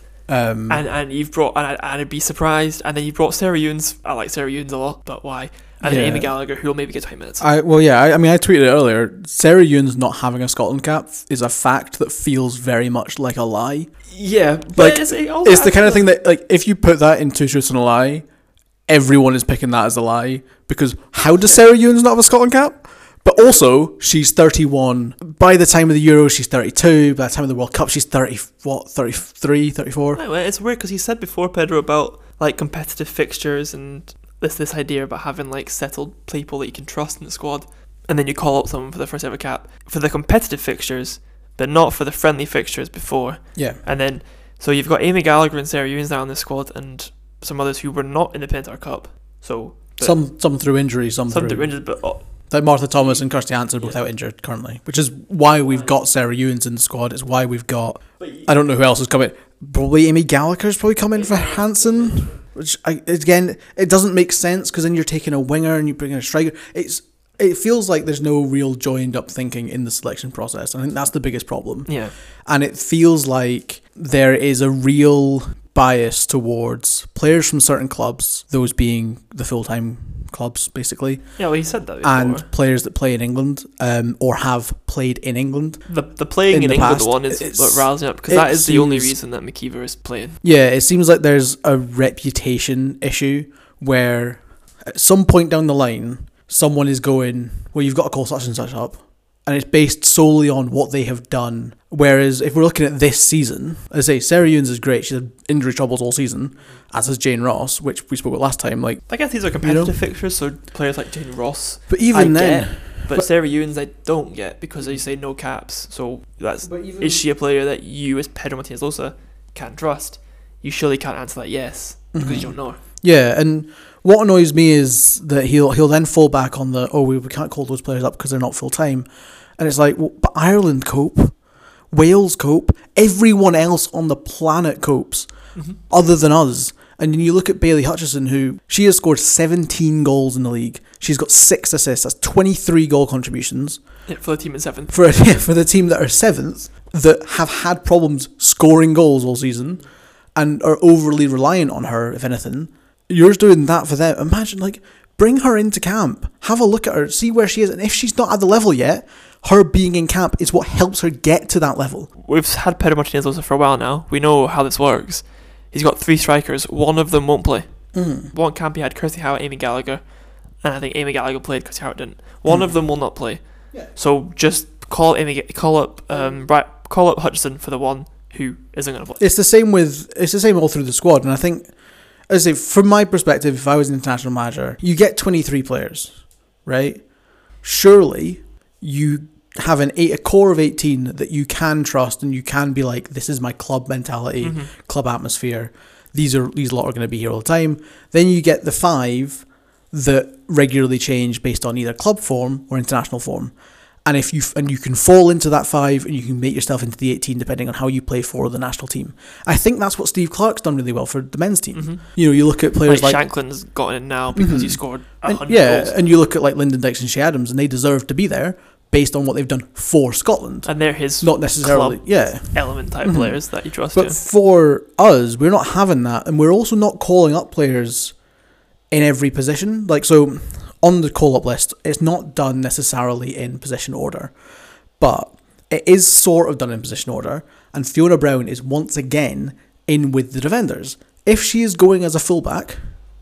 Um, And and you've brought and, I, and I'd be surprised. And then you brought Sarah Ewens. I like Sarah Ewens a lot, but why? And then Yeah. Amy Gallagher, who will maybe get twenty minutes. I well, yeah. I, I mean, I tweeted it earlier. Sarah Ewens not having a Scotland cap is a fact that feels very much like a lie. Yeah, but Like, it's, it it's the kind of thing that, like, if you put that in Two Truths and a Lie, everyone is picking that as a lie, because how does Sarah Ewens not have a Scotland cap? But also, she's thirty-one. By the time of the Euros, she's thirty-two. By the time of the World Cup, she's thirty. What, thirty-three, thirty-four? No, it's weird because he said before, Pedro, about like competitive fixtures and this this idea about having like settled people that you can trust in the squad, and then you call up someone for the first ever cap for the competitive fixtures, but not for the friendly fixtures before. Yeah. And then so you've got Amy Gallagher and Sarah Ewens now in the squad, and some others who were not in the Pentair Cup. So but Some some through injury, some, some through through injured, but oh, like Martha Thomas and Kirsty Hansen are both out injured currently, which is why we've got Sarah Ewens in the squad. It's why we've got, I don't know who else is coming. Probably Amy Gallagher's probably coming for Hansen, which I, again, it doesn't make sense because then you're taking a winger and you bring in a striker. It's it feels like there's no real joined up thinking in the selection process. I think that's the biggest problem. Yeah. And it feels like there is a real bias towards players from certain clubs, those being the full-time clubs, basically. Yeah, well, he said that before. And players that play in England, um, or have played in England. The the playing in, in the England past, one is it's- what riles me up because that it is the only seems- reason that McKeever is playing. Yeah, it seems like there's a reputation issue where at some point down the line, someone is going, well, you've got to call such and such up. And it's based solely on what they have done. Whereas if we're looking at this season, as I say, Sarah Ewens is great. She's had injury troubles all season, as has Jane Ross, which we spoke about last time. Like, I guess these are competitive you know? fixtures, so players like Jane Ross. But even I then- get, but, but- Sarah Ewens, I don't get because you say no caps. So that's But even- is she a player that you, as Pedro Martinez Losa, can trust? You surely can't answer that yes because Mhm. you don't know her. Yeah, and what annoys me is that he'll he'll then fall back on the, oh, we, we can't call those players up because they're not full time. And it's like, well, but Ireland cope, Wales cope, everyone else on the planet copes, Mhm. other than us. And then you look at Bailey Hutchison, who she has scored seventeen goals in the league. She's got six assists. That's twenty-three goal contributions Yeah, for the team in seventh. for yeah, for the team that are seventh, that have had problems scoring goals all season, and are overly reliant on her. If anything, you're doing that for them. Imagine, like, bring her into camp, have a look at her, see where she is, and if she's not at the level yet, her being in camp is what helps her get to that level. We've had Pedro Martinez Losa for a while now. We know how this works. He's got three strikers. One of them won't play. Mm. One camp he had Kirsty Howard, Amy Gallagher, and I think Amy Gallagher played, Kirsty Howard didn't. One Mm. of them will not play. Yeah. So just call Amy, call up, um, right, call up Hutchison for the one who isn't going to play. It's the same with it's the same all through the squad, and I think, as I say, from my perspective, if I was an international manager, you get twenty-three players, right? Surely you have an eight, a core of eighteen that you can trust, and you can be like, this is my club mentality, Mhm. club atmosphere. These are these lot are going to be here all the time. Then you get the five that regularly change based on either club form or international form. And if you and you can fall into that five, and you can make yourself into the eighteen depending on how you play for the national team. I think that's what Steve Clark's done really well for the men's team. Mhm. You know, you look at players like, like, Shanklin's gotten in now because he Mhm. scored a and, hundred yeah, goals. and you look at like Lyndon Dykes and Shea Adams, and they deserve to be there based on what they've done for Scotland. And they're his not necessarily, club yeah, element type Mhm. players that you trust. But yeah. for us, we're not having that, and we're also not calling up players in every position. Like, so on the call-up list, it's not done necessarily in position order. but it is sort of done in position order, and Fiona Brown is once again in with the defenders. If she is going as a fullback,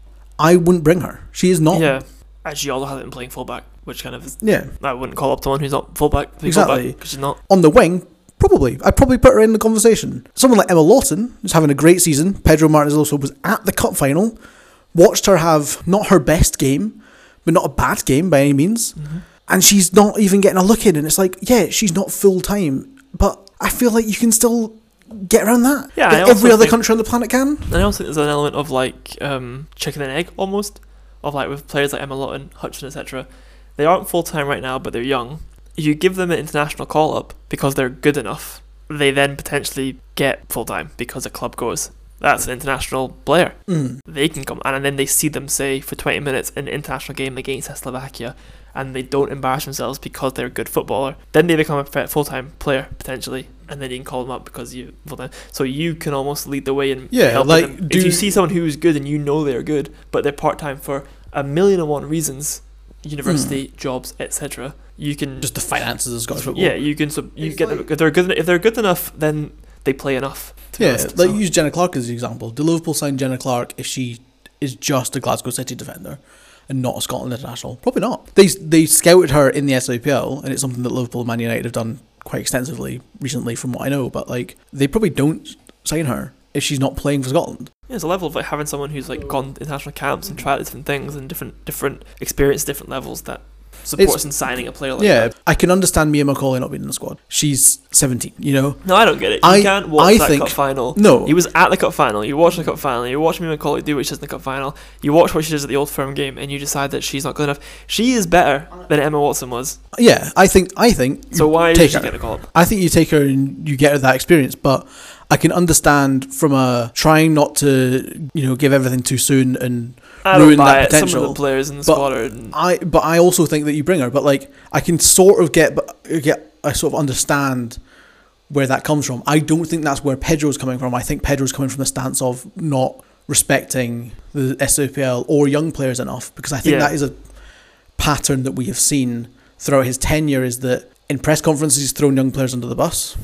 I wouldn't bring her. She is not. Yeah. And she also hasn't been playing fullback, which kind of is... Yeah. I wouldn't call up someone who's not fullback. to be Exactly. fullback, because she's not. On the wing, probably. I'd probably put her in the conversation. Someone like Emma Lawton, who's having a great season. Pedro Martinez also was at the cup final. Watched her have not her best game, but not a bad game by any means. Mm-hmm. And she's not even getting a look in. And it's like, yeah, she's not full time, but I feel like you can still get around that. Yeah, Like I also every other think- country on the planet can. And I also think there's an element of like um, chicken and egg almost, of like with players like Emma Lawton, Hutchinson, et cetera. They aren't full time right now, but they're young. You give them an international call up because they're good enough. They then potentially get full time because a club goes, that's an international player. Mm. They can come, and then they see them say for twenty minutes in an international game against Slovakia, and they don't embarrass themselves because they're a good footballer. Then they become a full time player potentially, and then you can call them up because you full time. So you can almost lead the way in Yeah, helping like, them. do- If you see someone who's good and you know they're good, but they're part time for a million and one reasons, university, jobs, et cetera. You can Just the finances of Scottish football. yeah, you can sub, you get them if they're good if they're good enough, then they play enough. to be Yeah, honest. like So- use Jenna Clark as the example. Do Liverpool sign Jenna Clark if she is just a Glasgow City defender and not a Scotland international? Probably not. They they scouted her in the S A P L, and it's something that Liverpool and Man United have done quite extensively recently, from what I know. But like, they probably don't sign her if she's not playing for Scotland. Yeah, there's a level of like having someone who's like gone to international camps and tried different things and different different experience, different levels that supports It's- in signing a player like yeah, that. I can understand Mia McCauley not being in the squad. She's seventeen, you know. No, I don't get it. You I- can't watch I that think- cup final. No. He was at the cup final. You watch the cup final. You watch Mia McCauley do what she does in the cup final. You watch what she does at the Old Firm game, and you decide that she's not good enough. She is better than Emma Watson was. Yeah, I think I think. So you why take did she her. get the call up? I think you take her and you get her that experience, but I can understand from a trying not to, you know, give everything too soon and I don't ruin buy that it. Some potential. of the players in the But squad are. I but I also think that you bring her, but like I can sort of get, but get I sort of understand where that comes from. I don't think that's where Pedro's coming from. I think Pedro's coming from the stance of not respecting the S O P L or young players enough, because I think Yeah. that is a pattern that we have seen throughout his tenure, is that in press conferences he's thrown young players under the bus.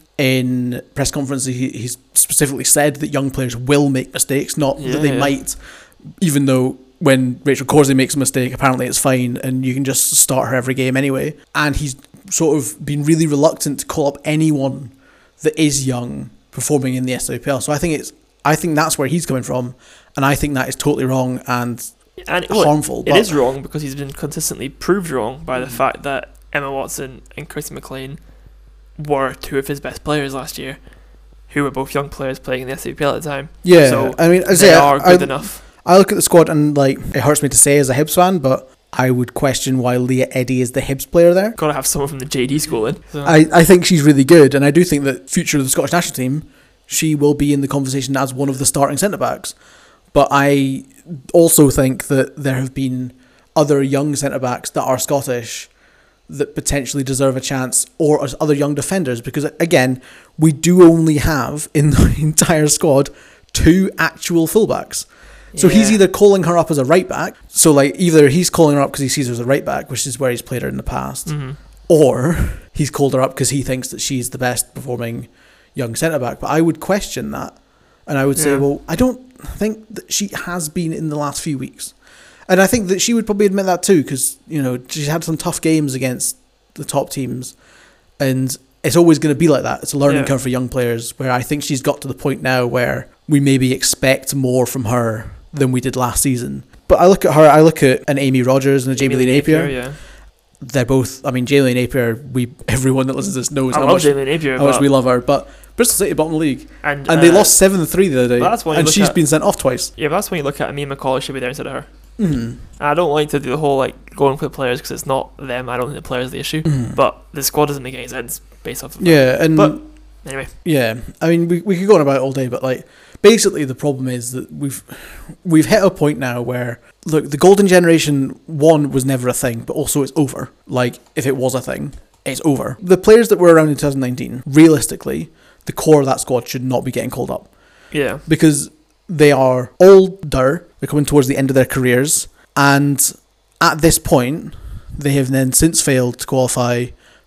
In press conferences he, he's specifically said that young players will make mistakes, not Yeah, that they yeah. might, even though when Rachel Corsley makes a mistake apparently it's fine and you can just start her every game anyway. And he's sort of been really reluctant to call up anyone that is young performing in the S O P L. So I think it's I think that's where he's coming from, and I think that is totally wrong and And well, harmful. It but is wrong because he's been consistently proved wrong by the fact that Emma Watson and Christy McLean were two of his best players last year, who were both young players playing in the S A P L at the time. Yeah, so I mean, I they say, are I- good I- enough. I look at the squad and like it hurts me to say as a Hibs fan, but I would question why Leah Eddy is the Hibs player there. Got to have someone from the J D school in. So. I, I think she's really good, and I do think that future of the Scottish national team, she will be in the conversation as one of the starting centre backs. But I also think that there have been other young centre backs that are Scottish that potentially deserve a chance, or as other young defenders, because again, we do only have in the entire squad two actual fullbacks. So he's Yeah. either calling her up as a right back, so like either he's calling her up because he sees her as a right back, which is where he's played her in the past, Mhm. or he's called her up because he thinks that she's the best performing young centre back. But I would question that, and I would say, Yeah. well, I don't think that she has been in the last few weeks, and I think that she would probably admit that too, because you know she's had some tough games against the top teams, and it's always going to be like that. It's a learning Yeah. curve for young players, where I think she's got to the point now where we maybe expect more from her than we did last season. But I look at her, I look at an Amy Rogers and a Jamie Lee Napier. yeah. They're both, I mean, Jamie Lee Napier, we everyone that listens to this knows I how love much, Jamie Lee Napier, how much but- we love her. But Bristol City bottom of the league, And, and they uh, lost seven to three the other day, But that's when you and look she's at- been sent off twice. Yeah, but that's when you look at Mia McCauley should be there instead of her. Mhm. I don't like to do the whole like going for the players because it's not them. I don't think the players are the issue. Mhm. But the squad doesn't make any sense based off of Yeah, that. and But anyway, yeah, I mean, we we could go on about it all day, but like, basically, the problem is that we've we've hit a point now where look, the golden generation one was never a thing, but also it's over. Like, if it was a thing, it's over. The players that were around in twenty nineteen, realistically, the core of that squad should not be getting called up. Yeah. Because they are older, they're coming towards the end of their careers, and at this point, they have then since failed to qualify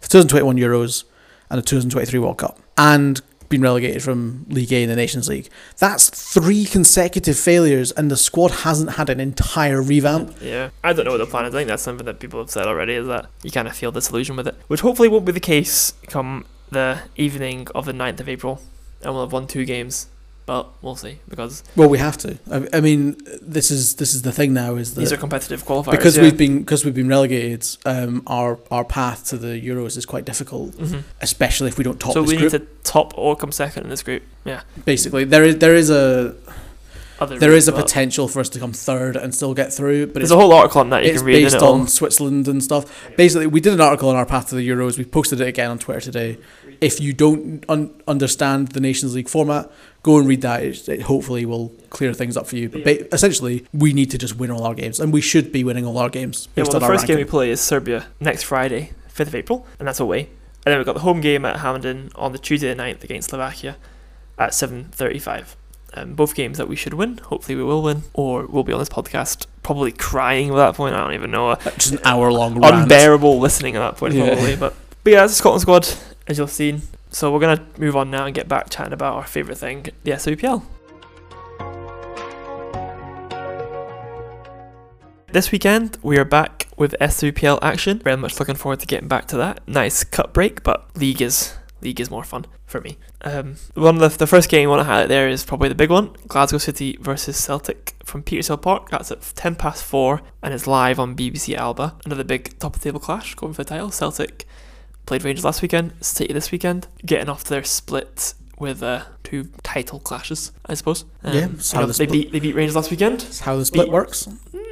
the twenty twenty-one Euros and the twenty twenty-three World Cup, and been relegated from League A in the Nations League. That's three consecutive failures, and the squad hasn't had an entire revamp. Yeah, I don't know what the plan is. I think that's something that people have said already, is that you kind of feel disillusioned with it, which hopefully won't be the case come the evening of the ninth of April, and we'll have won two games. But we'll see, because well, we have to. I, I mean, this is this is the thing now, is that these are competitive qualifiers, because yeah. we've been because we've been relegated. Um, our our path to the Euros is quite difficult, mm-hmm. especially if we don't top. So this we group. need to top or come second in this group. Yeah, basically, there is there is a Other there is a but potential for us to come third and still get through. But there's it's, a whole article on that you it's can read. based in it on all. Switzerland and stuff. Basically, we did an article on our path to the Euros. We posted it again on Twitter today. If you don't un- understand the Nations League format, go and read that. It, it hopefully will clear things up for you. But ba- essentially, we need to just win all our games, and we should be winning all our games. Yeah, based well, the on our first game we ranking. play is Serbia next Friday, fifth of April, and that's away. And then we've got the home game at Hamilton on the Tuesday the ninth against Slovakia at seven thirty-five. Um, both games that we should win. Hopefully we will win, or we'll be on this podcast probably crying at that point. I don't even know. Just an hour long rant. Unbearable listening at that point, Yeah. probably. But, but yeah, that's the Scotland squad, as you've seen. So we're going to move on now and get back chatting about our favourite thing, the S W P L. This weekend, we are back with S W P L action. Very much looking forward to getting back to that. Nice cut break, but league is league is more fun for me. Um, one of the, the first game I want to highlight there is probably the big one, Glasgow City versus Celtic from Petershill Park. That's at ten past four, and it's live on B B C Alba. Another big top of the table clash going for the title. Celtic played Rangers last weekend, City this weekend, getting off to their split with uh, two title clashes, I suppose. Um, Yeah, that's you how know, the they split- beat they beat Rangers last weekend. That's how the split Beat- works.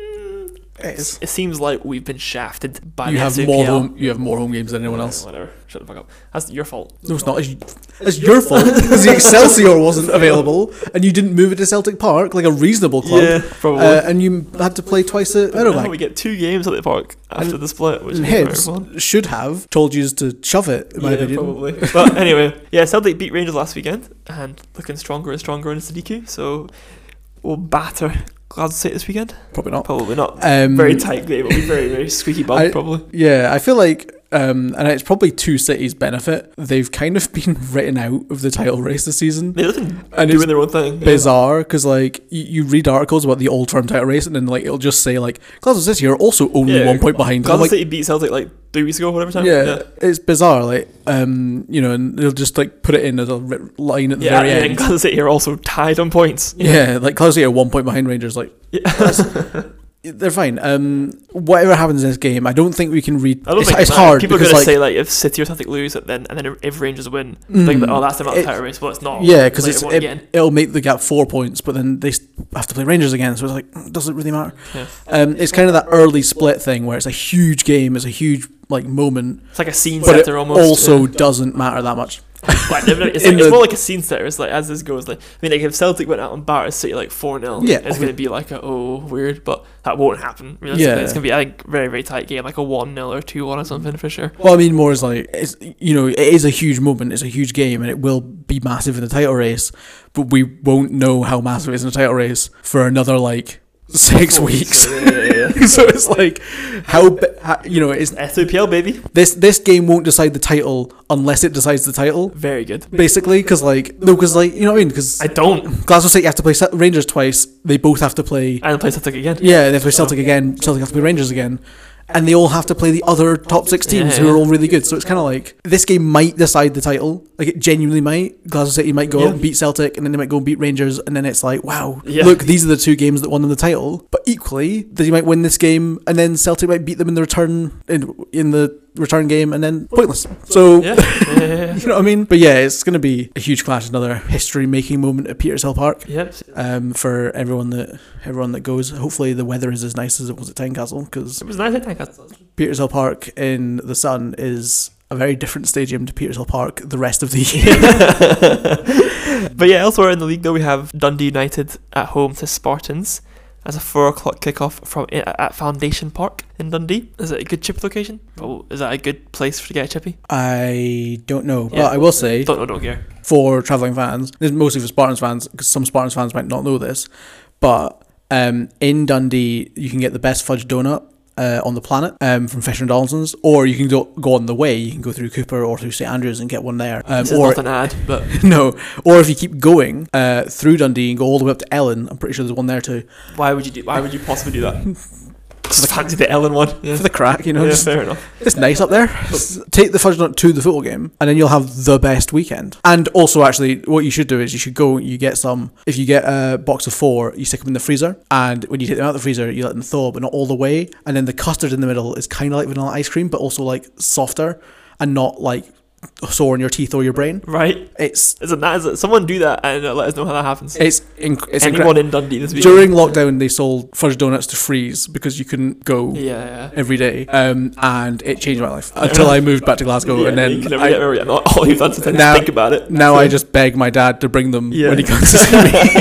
It is. It seems like we've been shafted by You the have S W P L. more home. You have more home games than anyone else. Whatever. Shut the fuck up. That's your fault. No, it's not. It's, it's your fault because the Excelsior wasn't available, and you didn't move it to Celtic Park like a reasonable club. Yeah, probably. Uh, and you had to play twice at Now Meadowbank. we get two games at the park after the split, which is And very Hibs fun. should have told you to shove it, in my Yeah, opinion. probably. But anyway, yeah, Celtic beat Rangers last weekend and looking stronger and stronger in Sadiku. So we'll batter Glasgow City this weekend. Probably not. Probably not. Um, very tight game. It'll be very, very squeaky bum, I- probably. Yeah, I feel like, um, and it's probably two cities' benefit. They've kind of been written out of the title race this season. They've been and doing it's their own thing. bizarre because like you, you read articles about the Old Firm title race, and then like it'll just say like Glasgow City are also only Yeah, one point behind. Glasgow I'm like, City beat Celtic like three weeks ago, whatever time. yeah, it's bizarre. Like, um, you know, and they'll just like put it in as a ri- line at the Yeah, very and end. Glasgow City are also tied on points. Yeah, like Glasgow City are one point behind Rangers. Like, Yeah. they're fine. Um, whatever happens in this game, I don't think we can read. I don't it's think it's it matters. hard People are because going to like, say like if City or Celtic lose, it then and then if Rangers win, Mm. think that, oh that's about the It- title race. Well, it's not. yeah, because Play it's it one it, again. it'll make the gap four points, but then they s- have to play Rangers again, so it's like mm, does it really matter? Yeah. Um, it's kind of that early split thing where it's a huge game, it's a huge like moment. It's like a scene but it setter almost. also yeah. doesn't matter that much. Like, no, no, it's, In like, it's the- more like a scene setter. It's like as this goes, like I mean, like if Celtic went out and battered City like four nil, Yeah, it's going to be like a oh weird, but that won't happen. Realistically. Yeah. It's going to be I think very very tight game, like a one nil or two one or something for sure. Well, I mean, more is like it's you know it is a huge moment, it's a huge game, and it will be massive in the title race, but we won't know how massive it is in the title race for another like six Four weeks. Yeah, yeah, yeah. So it's like how, bi- how you know it's S W P L baby. this this game won't decide the title unless it decides the title. Very good. Basically, because like no, because like you know what I mean? Because I don't. Glasgow City have to play Cel- Rangers twice. They both have to play. And play Celtic again. Yeah, they have to play Celtic again. Celtic have to play Rangers again. And they all have to play the other top six teams Yeah, who are yeah. all really good. So it's kind of like this game might decide the title. Like it genuinely might. Glasgow City might go Yeah. out and beat Celtic, and then they might go and beat Rangers, and then it's like, wow, Yeah. look, these are the two games that won them the title. But equally, they might win this game, and then Celtic might beat them in the return in, in the return game, and then pointless. So Yeah. yeah, yeah, yeah. you know what I mean? But yeah, it's going to be a huge clash, another history-making moment at Petershill Park. Yep. Um, for everyone that everyone that goes. Hopefully the weather is as nice as it was at Tynecastle, because It was nice at Tynecastle. Petershill Park in the sun is a very different stadium to Petershill Park the rest of the year. But yeah, elsewhere in the league though, we have Dundee United at home to Spartans as a four o'clock kickoff from at Foundation Park in Dundee. Is it a good chip location? Oh, is that a good place to get a chippy? I don't know, Yeah. but I will say Don't know, don't care. for travelling fans, this is mostly for Spartans fans, because some Spartans fans might not know this, but um, in Dundee you can get the best fudge donut uh, on the planet um, from Fisher and Donaldson's, or you can go, go on the way. You can go through Cooper or through St Andrews and get one there. Um, This is or, not an ad, but no, or if you keep going uh, through Dundee and go all the way up to Ellen, I'm pretty sure there's one there too. why would you do? Why would you possibly do that? Just fancy the Ellen one. Yeah. For the crack, you know. Yeah, just- fair enough. It's nice up there. Take the fudge nut to the football game, and then you'll have the best weekend. And also, actually, what you should do is you should go. You get some. If you get a box of four, you stick them in the freezer, and when you take them out of the freezer, you let them thaw, but not all the way. And then the custard in the middle is kind of like vanilla ice cream, but also like softer and not like sore in your teeth or your brain. Right. It's Isn't that? Is it? Someone do that and uh, let us know how that happens. it's inc- it's Anyone incre- in Dundee this week? During lockdown, they sold fudge donuts to freeze because you couldn't go Yeah, yeah. every day, um, and it changed my life until I moved back to Glasgow, Yeah, and then you can never I, get over it. Not all you've done since now, think about it. Now I just beg my dad to bring them Yeah. when he comes to see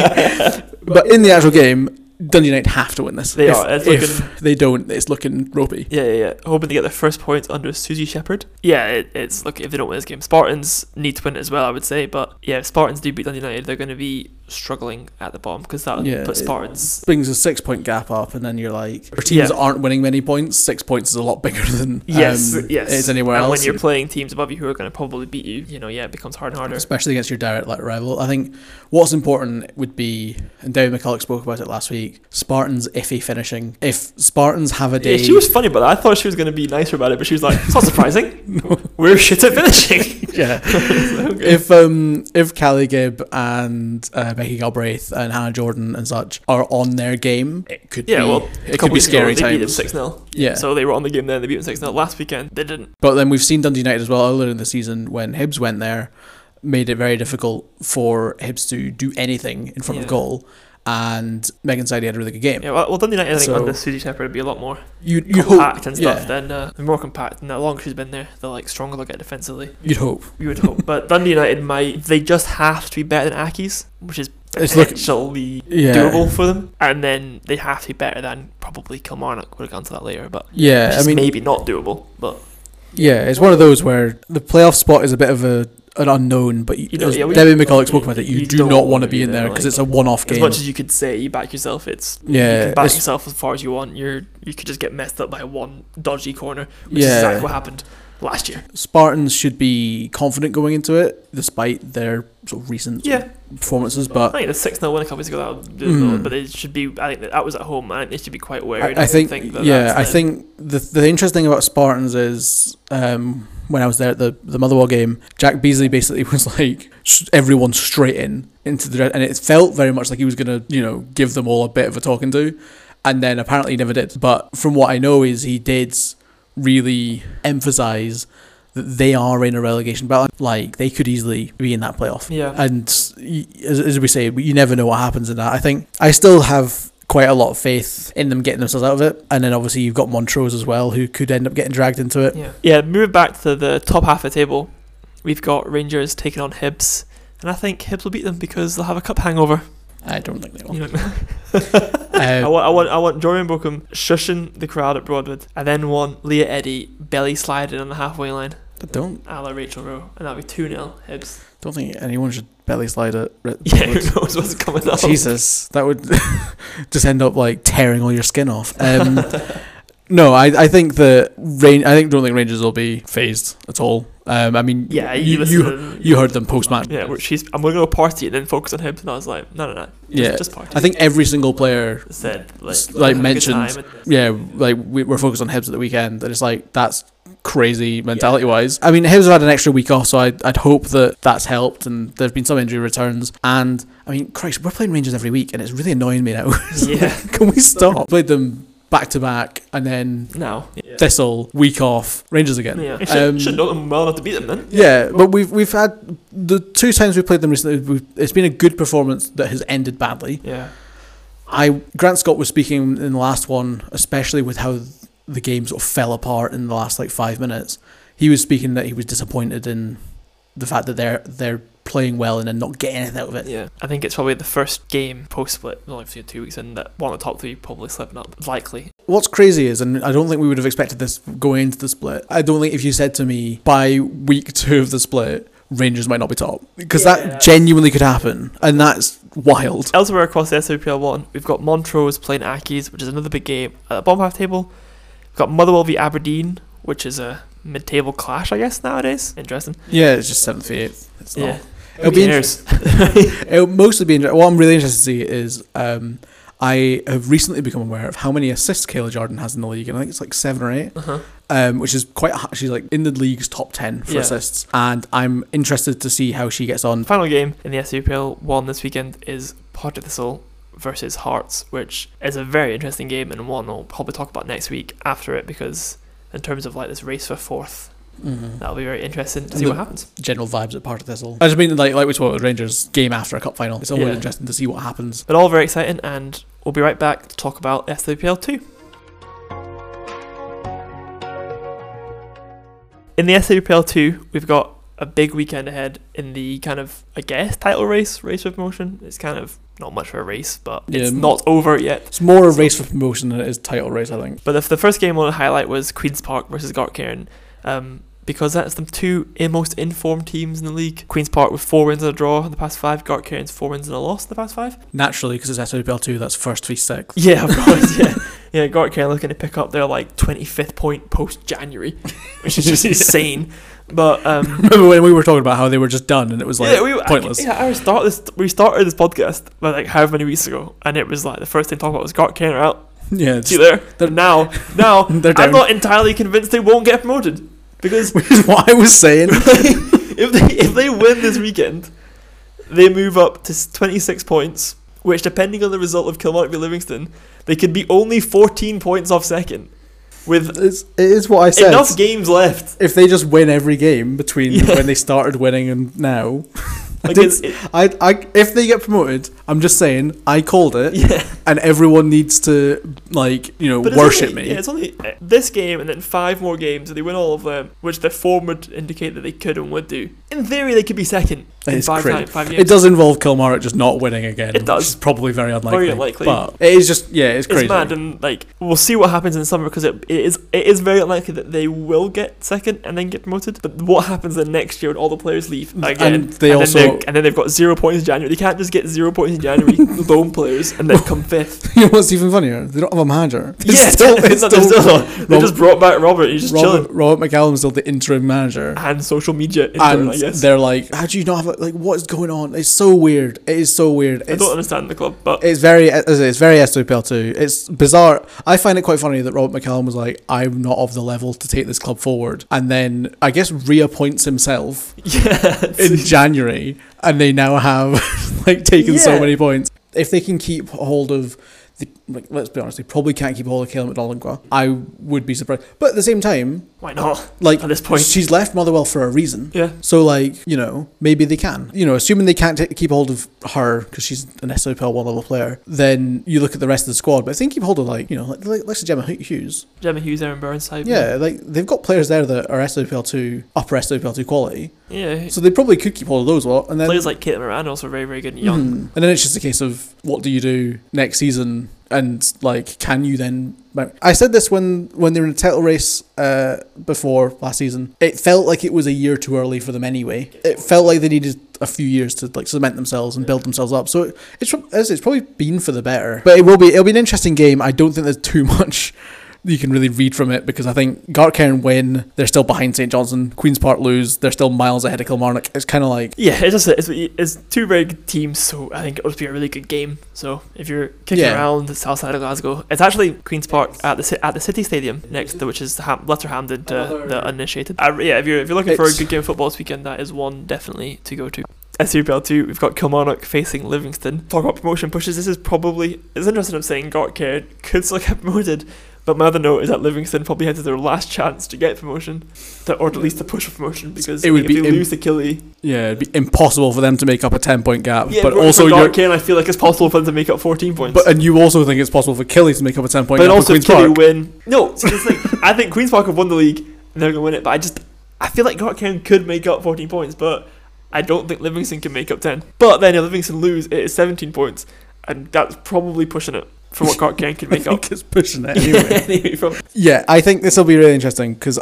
me. But in the actual game, Dundee United have to win this. They if, are. It's if looking- they don't, it's looking ropey. Yeah, yeah, yeah. Hoping to get their first points under Susie Shepherd. Yeah, it, it's look if they don't win this game, Spartans need to win it as well, I would say. But yeah, if Spartans do beat Dundee United, they're going to be struggling at the bottom because that Yeah, puts it Spartans. brings a six point gap up, and then you're like, for teams Yeah. that aren't winning many points, six points is a lot bigger than Yes, um, yes. it is anywhere and else. when you're playing teams above you who are going to probably beat you, you know, yeah, it becomes harder and harder. Especially against your direct like, rival. I think what's important would be, and David McCulloch spoke about it last week, Spartans iffy finishing. If Spartans have a day... Yeah, she was funny about that. I thought she was going to be nicer about it, but she was like, "It's not surprising. We're shit at finishing." Yeah. Okay. If um if Callie Gibb and uh, Becky Galbraith and Hannah Jordan and such are on their game, it could Yeah, be well, a it couple could be weeks ago, scary they beat them times. six nil. Yeah. So they were on the game then. They beat them six nil. Last weekend they didn't. But then we've seen Dundee United as well earlier in the season when Hibs went there, made it very difficult for Hibs to do anything in front Yeah. of goal. And Megan Sidey had a really good game. Yeah, well, well Dundee United, I think, So- under Susie Shepherd would be a lot more You you compact hope and stuff. yeah. Then uh, they're more compact, and the longer she's been there, the like stronger they'll get defensively. You'd hope. You would hope, but Dundee United might. They just have to be better than Aki's, which is It's look- potentially Yeah. doable for them, and then they have to be better than probably Kilmarnock. We'll get onto that later, but Yeah, which I is mean- maybe not doable, but Yeah, it's one of those where the playoff spot is a bit of a an unknown, but you You know, as yeah, we- Debbie McCulloch spoke about it. You, you do don't not wanna want to be be in there there, because like- it's a one-off as game. much as you could say you back yourself, it's you Yeah, can back it's- yourself as far as you want. You're you could just get messed up by one dodgy corner, which Yeah. is exactly what happened last year. Spartans should be confident going into it, despite their sort of recent Yeah. performances. I But think the six nil win a couple weeks ago, that would do Mm. it, but they should be. I think that, that was at home. I think they should be quite wary. I, I think, that yeah, that's I the- think the the interesting about Spartans is um, when I was there at the the Motherwell game, Jack Beasley basically was like sh- everyone straight in into the and it felt very much like he was gonna you know give them all a bit of a talking to, and then apparently he never did. But from what I know is he did really emphasize that they are in a relegation battle. Like they could easily be in that playoff. Yeah. And y- as, as we say, you never know what happens in that. I think I still have quite a lot of faith in them getting themselves out of it. And then obviously you've got Montrose as well, who could end up getting dragged into it. Yeah. Yeah. Moving back to the top half of the table, we've got Rangers taking on Hibs, and I think Hibs will beat them because they'll have a cup hangover. I don't think they will. You don't I want, I want, I want Jordan Brookham shushing the crowd at Broadwood, and then want Leah Eddy belly sliding on the halfway line. But don't a la Rachel Rowe, and that'll be two nil Hibs. don't think anyone should belly slide it. Yeah, who knows what's coming up? Jesus, that would just end up like tearing all your skin off. Um, no, I I think that Rain. I think don't think Rangers will be phased at all. Um, I mean, Yeah, you you listen you, to- you heard them post match. Yeah, where she's I'm gonna go party and then focus on Hibs, and I was like, no, no, no, just, Yeah, just party. I think every single player said like, s- have like a good mentioned, time and- yeah, like we, we're focused on Hibs at the weekend, and it's like that's crazy mentality wise. I mean, Hibs have had an extra week off, so I'd, I'd hope that that's helped, and there's been some injury returns. And I mean, Christ, we're playing Rangers every week, and it's really annoying me now. It's Yeah. like, can we stop? Played them back to back, and then No. Yeah. Thistle week off, Rangers again. Yeah, should, Um, should know them well enough to beat them then. Yeah, but we've we've had the two times we've played them recently. We've, it's been a good performance that has ended badly. Yeah. I Grant Scott was speaking in the last one, especially with how the game sort of fell apart in the last like five minutes. He was speaking that he was disappointed in the fact that they're they're playing well and then not getting anything out of it. Yeah, I think it's probably the first game post split, well, obviously two weeks in, that one of the top three probably slipping up, likely. What's crazy is, and I don't think we would have expected this going into the split. I don't think if you said to me by week two of the split, Rangers might not be top, because Yeah. that genuinely could happen, and that's wild. Elsewhere across the S W P L one, we've got Montrose playing Aki's, which is another big game at the bottom half table. We've got Motherwell v Aberdeen, which is a mid-table clash, I guess, nowadays. Interesting. Yeah, it's just seventh v eighth. It's Yeah. not. It'll be cares? inter- It'll mostly be interesting. What I'm really interested to see is um, I have recently become aware of how many assists Kayla Jordan has in the league, and I think it's like seven or eight, Uh-huh. um, which is quite. h- She's like in the league's top ten for Yeah. assists, and I'm interested to see how she gets on. Final game in the S U P L one this weekend is Partick Thistle versus Hearts, which is a very interesting game and one I'll probably talk about next week after it, because in terms of like this race for fourth, Mhm. that'll be very interesting to And see the what happens. General vibes at Partick Thistle. I just mean like like we spoke with Rangers game after a cup final. It's always Yeah. interesting to see what happens. But all very exciting, and we'll be right back to talk about S W P L two. In the S W P L two, we've got a big weekend ahead in the kind of, I guess, title race, race for promotion. It's kind of not much of a race, but Yeah, it's m- not over yet. It's more a race for promotion than it is title race, I think. But if the first game I want to highlight was Queen's Park versus Gartcairn, um, because that's the two most informed teams in the league. Queen's Park with four wins and a draw in the past five, Gartcairn's four wins and a loss in the past five. Naturally, because it's S W P L two, that's first v sixth. Yeah, of course, yeah. Yeah, Gartcairn looking to pick up their like twenty-fifth point post-January, which is just insane. But um, Remember when we were talking about how they were just done and it was like yeah, we, pointless? I, yeah, I start this. We started this podcast like however many weeks ago, and it was like the first thing to talk about was Gartcairn are out. Yeah, see there. They're now, now They're I'm down. not entirely convinced they won't get promoted, because Which is what I was saying. if they if they win this weekend, they move up to twenty-six points, which depending on the result of Kilmarnock v Livingston, they could be only fourteen points off second, with It's, it is what I said. enough games left. If they just win every game between Yeah. when they started winning and now, I Like, did, it's- it- I, I, if they get promoted, I'm just saying I called it, Yeah. and everyone needs to like you know But it's worship only, me. Yeah, it's only uh, this game and then five more games, and they win all of them, which the form would indicate that they could and would do. In theory, they could be second in It's five, crazy. time, five games. It does involve Kilmarnock just not winning again. It does. Which is probably very unlikely. Very unlikely. But it is just yeah, it's crazy. It's mad, and like we'll see what happens in summer, because it, it is it is very unlikely that they will get second and then get promoted. But what happens then next year when all the players leave again, And they then also- they're- and then they've got zero points in January. They can't just get zero points in January, loan players, and then come fifth. You know what's even funnier? They don't have a manager. It's Yeah, still, it's it's not- still, they're still- they just brought back Robert. He's just Robert, chilling. Robert McCallum's still the interim manager. And social media intern, And I guess. they're like, how do you not have a, like what is going on? It's so weird. It is so weird. I It's, don't understand the club, but it's very as I say, it's very S W P L two. It's bizarre. I find it quite funny that Robert McCallum was like, I'm not of the level to take this club forward, and then I guess reappoints himself yeah, in January, and they now have like taken so Yeah. many points. If they can keep hold of the, like, let's be honest, they probably can't keep hold of Kayla McDonald. I would be surprised, but at the same time, why not? like At this point, she's left Motherwell for a reason. Yeah. So like you know maybe they can. You know, assuming they can't t- keep hold of her because she's an S W P L one level player, then you look at the rest of the squad. But if they can keep hold of like you know like like, like Gemma Hughes. Gemma Hughes, Aaron Burnside. Yeah, like they've got players there that are S W P L two upper S W P L two quality. Yeah. So they probably could keep hold of those lot. And then Players like Caitlin Moran also very, very good and young. Mhm. And then it's just a case of what do you do next season, and like can you then? I said this when when they were in a title race uh, before last season. It felt like it was a year too early for them anyway. It felt like they needed a few years to like cement themselves and build themselves up. So it's it's it's probably been for the better. But it will be it'll be an interesting game. I don't think there's too much you can really read from it, because I think Gartcairn win, they're still behind Saint Johnstone. Queen's Park lose, they're still miles ahead of Kilmarnock. It's kind of like Yeah, it's just it's, it's two very good teams, so I think it'll be a really good game. So if you're kicking Yeah. around the south side of Glasgow, it's actually Queen's Park at the ci- at the City Stadium next to, which is Ham- Leicester Hampden to the uninitiated. Uh, yeah, if you're if you're looking for a It's- good game of football this weekend, that is one definitely to go to. S U P L two, we've got Kilmarnock facing Livingston. Talk about promotion pushes. This is probably it's interesting. I'm saying Gartcairn could still get promoted. But my other note is that Livingston probably had their last chance to get promotion, to, or at least to push for promotion, because It would if be they im- lose to Killie, yeah, it'd be impossible for them to make up a ten point gap. yeah, but for- also for you're, Gartcairn, I feel like it's possible for them to make up fourteen points. but and you also think it's possible for Killie to make up a ten point But gap. also, with if Queen's Killie Park. win, no, see, this thing, I think Queen's Park have won the league and they're going to win it. But I just, I feel like Gartcairn could make up fourteen points, but I don't think Livingston can make up ten. But then if Livingston lose, it is seventeen points, and that's probably pushing it for what Gartcairn can make I up. think it's pushing it anyway. Anyway, from Yeah, I think this will be really interesting because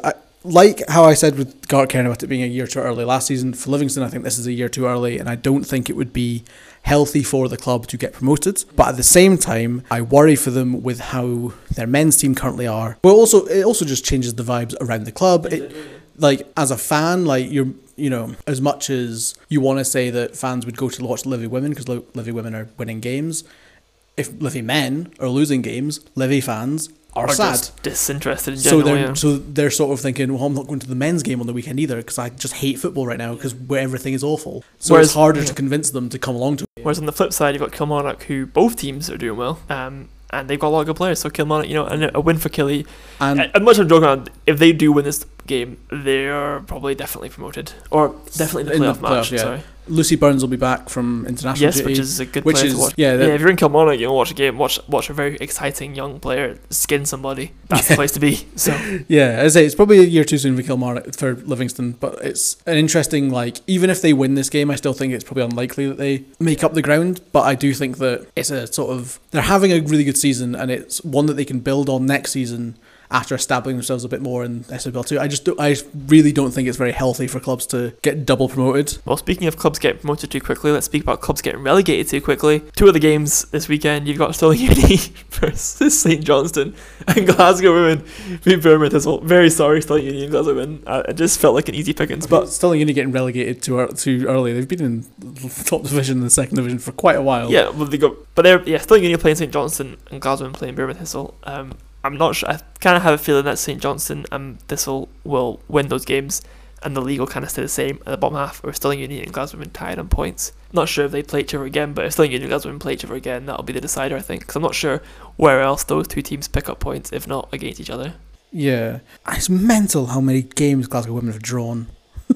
like how I said with Garth Cairn about it being a year too early last season, for Livingston I think this is a year too early, and I don't think it would be healthy for the club to get promoted. But at the same time, I worry for them with how their men's team currently are. But also, it also just changes the vibes around the club. It, like, as a fan, like, you're, you know, as much as you want to say that fans would go to watch Livy women because Livy women are winning games, if Livy men are losing games, Livy fans are, Or sad. just disinterested in So general. they're yeah. so they're sort of thinking, well, I'm not going to the men's game on the weekend either because I just hate football right now because where everything is awful. So Whereas- it's harder yeah. to convince them to come along to it. Whereas on the flip side, you've got Kilmarnock, who both teams are doing well, um, and they've got a lot of good players. So Kilmarnock, you know, and a win for Killy. And As much as I'm joking around, if they do win this game, they're probably definitely promoted, or definitely in the In the playoff match. playoff, yeah. Sorry. Lucy Burns will be back from international Yes, duty, which is a good which player is to watch. yeah, Yeah, that- if you're in Kilmarnock, you know, watch a game, watch watch a very exciting young player skin somebody. That's the place to be. So yeah, as I say, it's probably a year too soon for Kilmarnock for Livingston, but it's an interesting, like, even if they win this game, I still think it's probably unlikely that they make up the ground. But I do think that it's a sort of they're having a really good season, and it's one that they can build on next season after establishing themselves a bit more in S W L two. I just do, I really don't think it's very healthy for clubs to get double promoted. Well, speaking of clubs getting promoted too quickly, let's speak about clubs getting relegated too quickly. Two of the games this weekend, you've got Stirling Uni versus St Johnstone, and Glasgow Women beat Bournemouth as well. Very sorry, Stirling Uni and Glasgow Women. Uh, it just felt like an easy pickings. But But Stirling Uni getting relegated too, ear- too early. They've been in the top division and the second division for quite a while. yeah, well, they go. But they're yeah, Stirling Uni playing St Johnstone and Glasgow Women playing Bournemouth Thistle. Um, I'm not sure. I kind of have a feeling that St Johnstone and Thistle will win those games, and the league will kind of stay the same at the bottom half, or Stirling Uni and Glasgow Women tied on points. Not sure if they play each other again, but if Stirling Uni and Glasgow Women play each other again, that'll be the decider, I think. Because I'm not sure where else those two teams pick up points, if not against each other. Yeah. It's mental how many games Glasgow Women have drawn.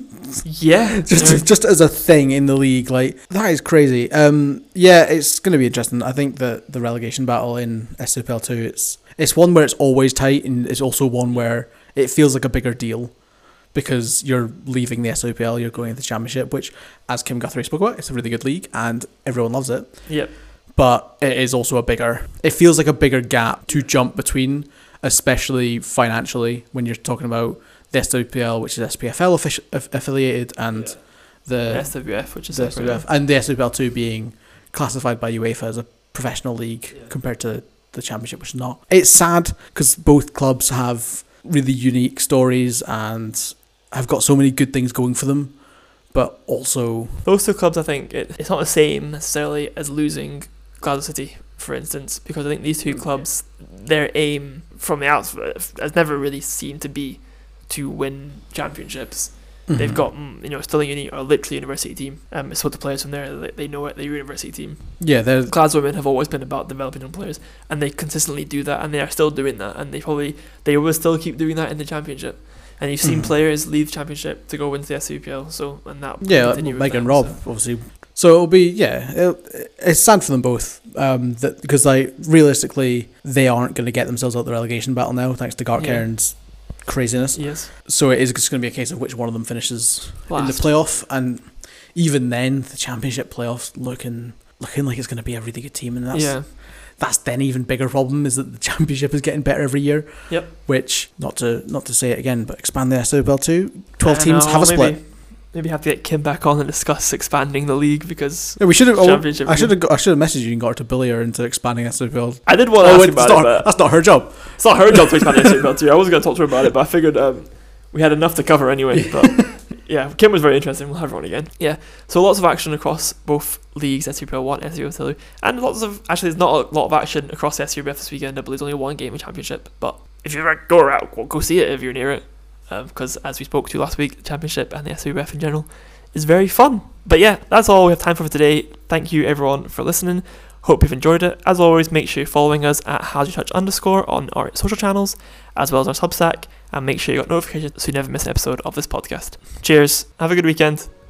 Yeah, just yeah. just as a thing in the league, like, that is crazy. Um, yeah, it's going to be interesting. I think that the relegation battle in S W L two, it's it's one where it's always tight, and it's also one where it feels like a bigger deal because you're leaving the S W P L, you're going into the Championship, which, as Kim Guthrie spoke about, it's a really good league and everyone loves it. Yep. But it is also a bigger, it feels like a bigger gap to jump between, especially financially, when you're talking about the S W P L, which is S P F L affi- aff- affiliated, and Yeah. the S W F, which is the separate. S W F, and the S W P L two being classified by UEFA as a professional league Yeah. compared to the Championship, which is not. It's sad because both clubs have really unique stories and have got so many good things going for them, but also Those two clubs, I think, it, it's not the same necessarily as losing Glasgow City, for instance, because I think these two clubs, their aim from the outset has never really seemed to be to win championships. They've Mhm. got, mm, you know, Stirling Uni are literally a university team. Um, it's what the players from there, they, they know it, they're a university team. yeah, they're Glasgow Women have always been about developing young players, and they consistently do that, and they are still doing that, and they probably, they will still keep doing that in the championship. And you've seen Mhm. players leave the championship to go into the S W P L, so, and that will yeah, like continue with Megan them, Robb, so. obviously. So it'll be yeah, it'll, it's sad for them both. Um, that because like realistically, they aren't going to get themselves out the relegation battle now, thanks to Garth Yeah. Cairns' craziness. Yes. So it is just going to be a case of which one of them finishes in the Last. playoff, and even then, the championship playoffs looking looking like it's going to be a really good team, and that's Yeah. that's then even bigger problem is that the championship is getting better every year. Yep. Which not to not to say it again, but expand the S W L two, twelve I teams know, have a maybe, split. Maybe have to get Kim back on and discuss expanding the league because Yeah, we should have. Oh, Championship I should have. I should have messaged you and got her to bully her into expanding S W L. I did want to Oh, ask wait, about that's, it, not, but that's not her job. it's not her job to expand the S W P L too. I wasn't going to talk to her about it, but I figured um, we had enough to cover anyway. But yeah, Kim was very interesting. We'll have her on again. Yeah, so lots of action across both leagues, S W P L one, S W P L two, and lots of actually there's not a lot of action across the S W P F this weekend. I believe there's only one game in Championship, but if you ever go around, go, go see it if you're near it, because um, as we spoke to last week, the Championship and the S W P F in general is very fun. But yeah, that's all we have time for today. Thank you everyone for listening. Hope you've enjoyed it. As always, make sure you're following us at HowDoYouTouch underscore on our social channels, as well as our Substack, and make sure you got notifications so you never miss an episode of this podcast. Cheers. Have a good weekend.